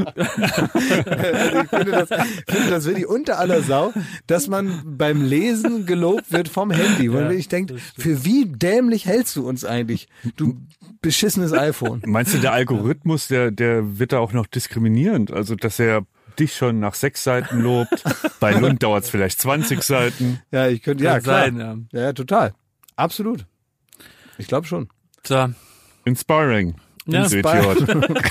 Also ich finde das wirklich unter aller Sau, dass man beim Lesen gelobt wird vom Handy. Weil ich denke, für wie dämlich hältst du uns eigentlich, du beschissenes iPhone? Meinst du, der Algorithmus, der wird da auch noch diskriminierend? Also, dass er dich schon nach 6 Seiten lobt. Bei Lund dauert es vielleicht 20 Seiten. Ja, Kann klar. sein, Ja, total. Absolut. Ich glaube schon. So. Inspiring. Ja, Du Idiot.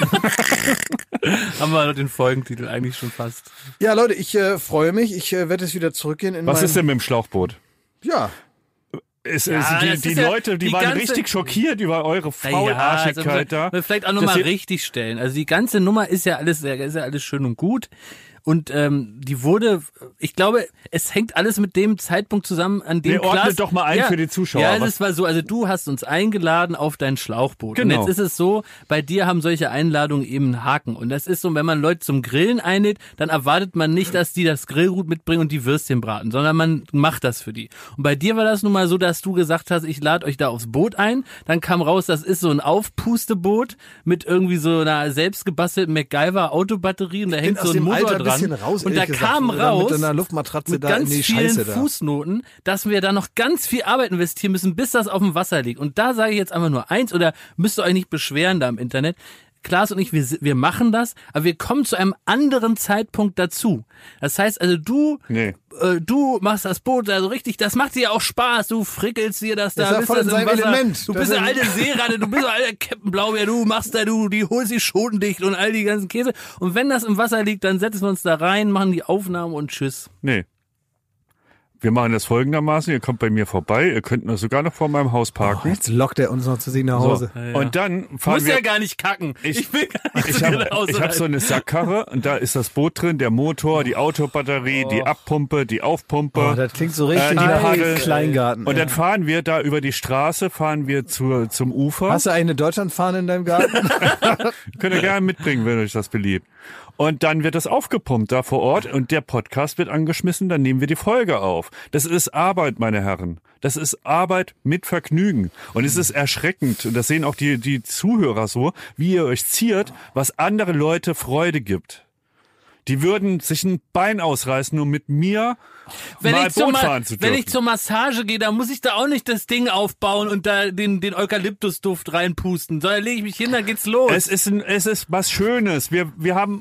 Haben wir den Folgentitel eigentlich schon fast. Ja, Leute, ich freue mich. Ich werde jetzt wieder zurückgehen in Was ist denn mit dem Schlauchboot? Ja. Die Leute, die waren richtig schockiert über eure Faularschigkeit da. Vielleicht auch nochmal richtig stellen. Also die ganze Nummer ist ja alles schön und gut. Und die wurde, ich glaube, es hängt alles mit dem Zeitpunkt zusammen, an dem ordnet doch mal ein für die Zuschauer. Ja, es war so, also du hast uns eingeladen auf dein Schlauchboot. Genau. Und jetzt ist es so, bei dir haben solche Einladungen eben einen Haken. Und das ist so, wenn man Leute zum Grillen einlädt, dann erwartet man nicht, dass die das Grillgut mitbringen und die Würstchen braten, sondern man macht das für die. Und bei dir war das nun mal so, dass du gesagt hast, ich lade euch da aufs Boot ein. Dann kam raus, das ist so ein Aufpusteboot mit irgendwie so einer selbstgebastelten MacGyver-Autobatterie und da hängt so ein Motor dran. Raus, und da kam raus mit einer Luftmatratze mit da ganz in die vielen Scheiße da. Fußnoten, dass wir da noch ganz viel Arbeit investieren müssen, bis das auf dem Wasser liegt. Und da sage ich jetzt einfach nur eins, oder müsst ihr euch nicht beschweren da im Internet. Klaas und ich, wir machen das, aber wir kommen zu einem anderen Zeitpunkt dazu. Das heißt also, du machst das Boot da so richtig, das macht dir ja auch Spaß, du frickelst dir das da, bist das im Wasser. Element. Du bist der alte Seeratte, du bist der alte Captain Blaubeer, du machst da, die holst die Schoten dicht und all die ganzen Käse. Und wenn das im Wasser liegt, dann setzen wir uns da rein, machen die Aufnahme und tschüss. Nee. Wir machen das folgendermaßen, ihr kommt bei mir vorbei, ihr könnt sogar noch vor meinem Haus parken. Jetzt lockt er uns noch zu sich nach Hause. So. Ja. Und dann fahren wir... Muss ja gar nicht kacken. Ich will gar nicht nach Hause. Ich habe so eine Sackkarre und da ist das Boot drin, der Motor, die Autobatterie, die Abpumpe, die Aufpumpe. Das klingt so richtig Kleingarten. Und dann fahren wir da über die Straße, zum Ufer. Hast du eigentlich eine Deutschlandfahne in deinem Garten? Könnt ihr gerne mitbringen, wenn euch das beliebt. Und dann wird das aufgepumpt da vor Ort und der Podcast wird angeschmissen, dann nehmen wir die Folge auf. Das ist Arbeit, meine Herren. Das ist Arbeit mit Vergnügen. Und es ist erschreckend, und das sehen auch die Zuhörer so, wie ihr euch ziert, was andere Leute Freude gibt. Die würden sich ein Bein ausreißen, um mit mir mal Boot fahren zu dürfen. Wenn ich zur Massage gehe, dann muss ich da auch nicht das Ding aufbauen und da den Eukalyptusduft reinpusten, sondern lege ich mich hin, dann geht's los. Es ist was Schönes. Wir haben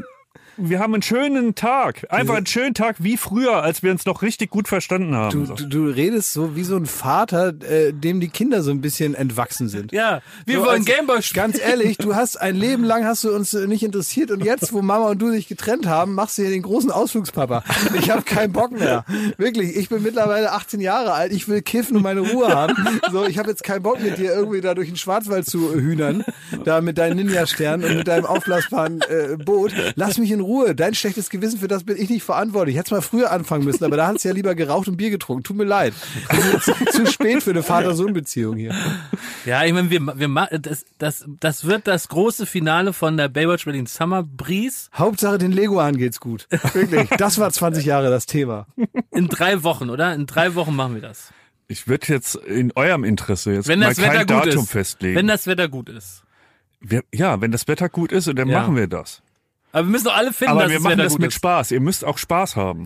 einen schönen Tag. Einfach einen schönen Tag wie früher, als wir uns noch richtig gut verstanden haben. Du redest so wie so ein Vater, dem die Kinder so ein bisschen entwachsen sind. Ja, wir wollen Gameboy spielen. Ganz ehrlich, ein Leben lang hast du uns nicht interessiert und jetzt, wo Mama und du sich getrennt haben, machst du hier den großen Ausflugspapa. Ich habe keinen Bock mehr. Wirklich, ich bin mittlerweile 18 Jahre alt, ich will kiffen und meine Ruhe haben. So, ich habe jetzt keinen Bock mit dir irgendwie da durch den Schwarzwald zu hühnern, da mit deinen Ninja-Sternen und mit deinem aufblasbaren Boot. Lass mich in Ruhe. Dein schlechtes Gewissen, für das bin ich nicht verantwortlich. Ich hätte es mal früher anfangen müssen, aber da hast du ja lieber geraucht und Bier getrunken. Tut mir leid. Zu spät für eine Vater-Sohn-Beziehung hier. Ja, ich meine, das wird das große Finale von der Baywatch Berlin Summer Breeze. Hauptsache den Leguan geht's gut. Wirklich. Das war 20 Jahre das Thema. In 3 Wochen, oder? In 3 Wochen machen wir das. Ich würde jetzt in eurem Interesse jetzt mal kein Datum festlegen. Wenn das Wetter gut ist. Wenn das Wetter gut ist, und dann machen wir das. Aber wir müssen doch alle finden, dass es wir machen das mit Spaß. Ihr müsst auch Spaß haben.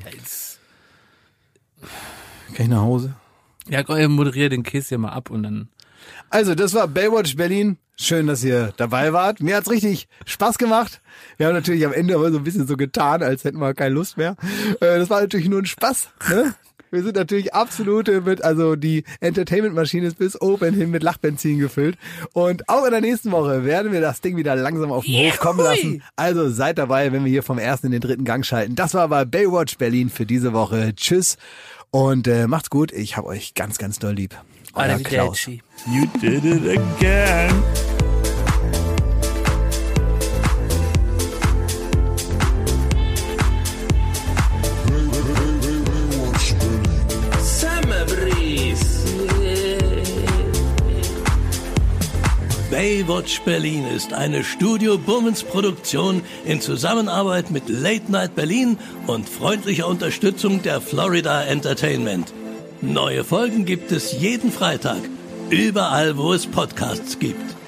Kann ich nach Hause? Ja, ich moderiere den Käse hier mal ab und dann... Also, das war Baywatch Berlin. Schön, dass ihr dabei wart. Mir hat's richtig Spaß gemacht. Wir haben natürlich am Ende aber so ein bisschen so getan, als hätten wir keine Lust mehr. Das war natürlich nur ein Spaß, ne? Wir sind natürlich absolut die Entertainment-Maschine ist bis oben hin mit Lachbenzin gefüllt. Und auch in der nächsten Woche werden wir das Ding wieder langsam auf den Hof kommen lassen. Also seid dabei, wenn wir hier vom 1. in den 3. Gang schalten. Das war aber Baywatch Berlin für diese Woche. Tschüss und macht's gut. Ich hab euch ganz, ganz doll lieb. Euer Klaus. You did it again. Baywatch Berlin ist eine Studio Bummens Produktion in Zusammenarbeit mit Late Night Berlin und freundlicher Unterstützung der Florida Entertainment. Neue Folgen gibt es jeden Freitag, überall wo es Podcasts gibt.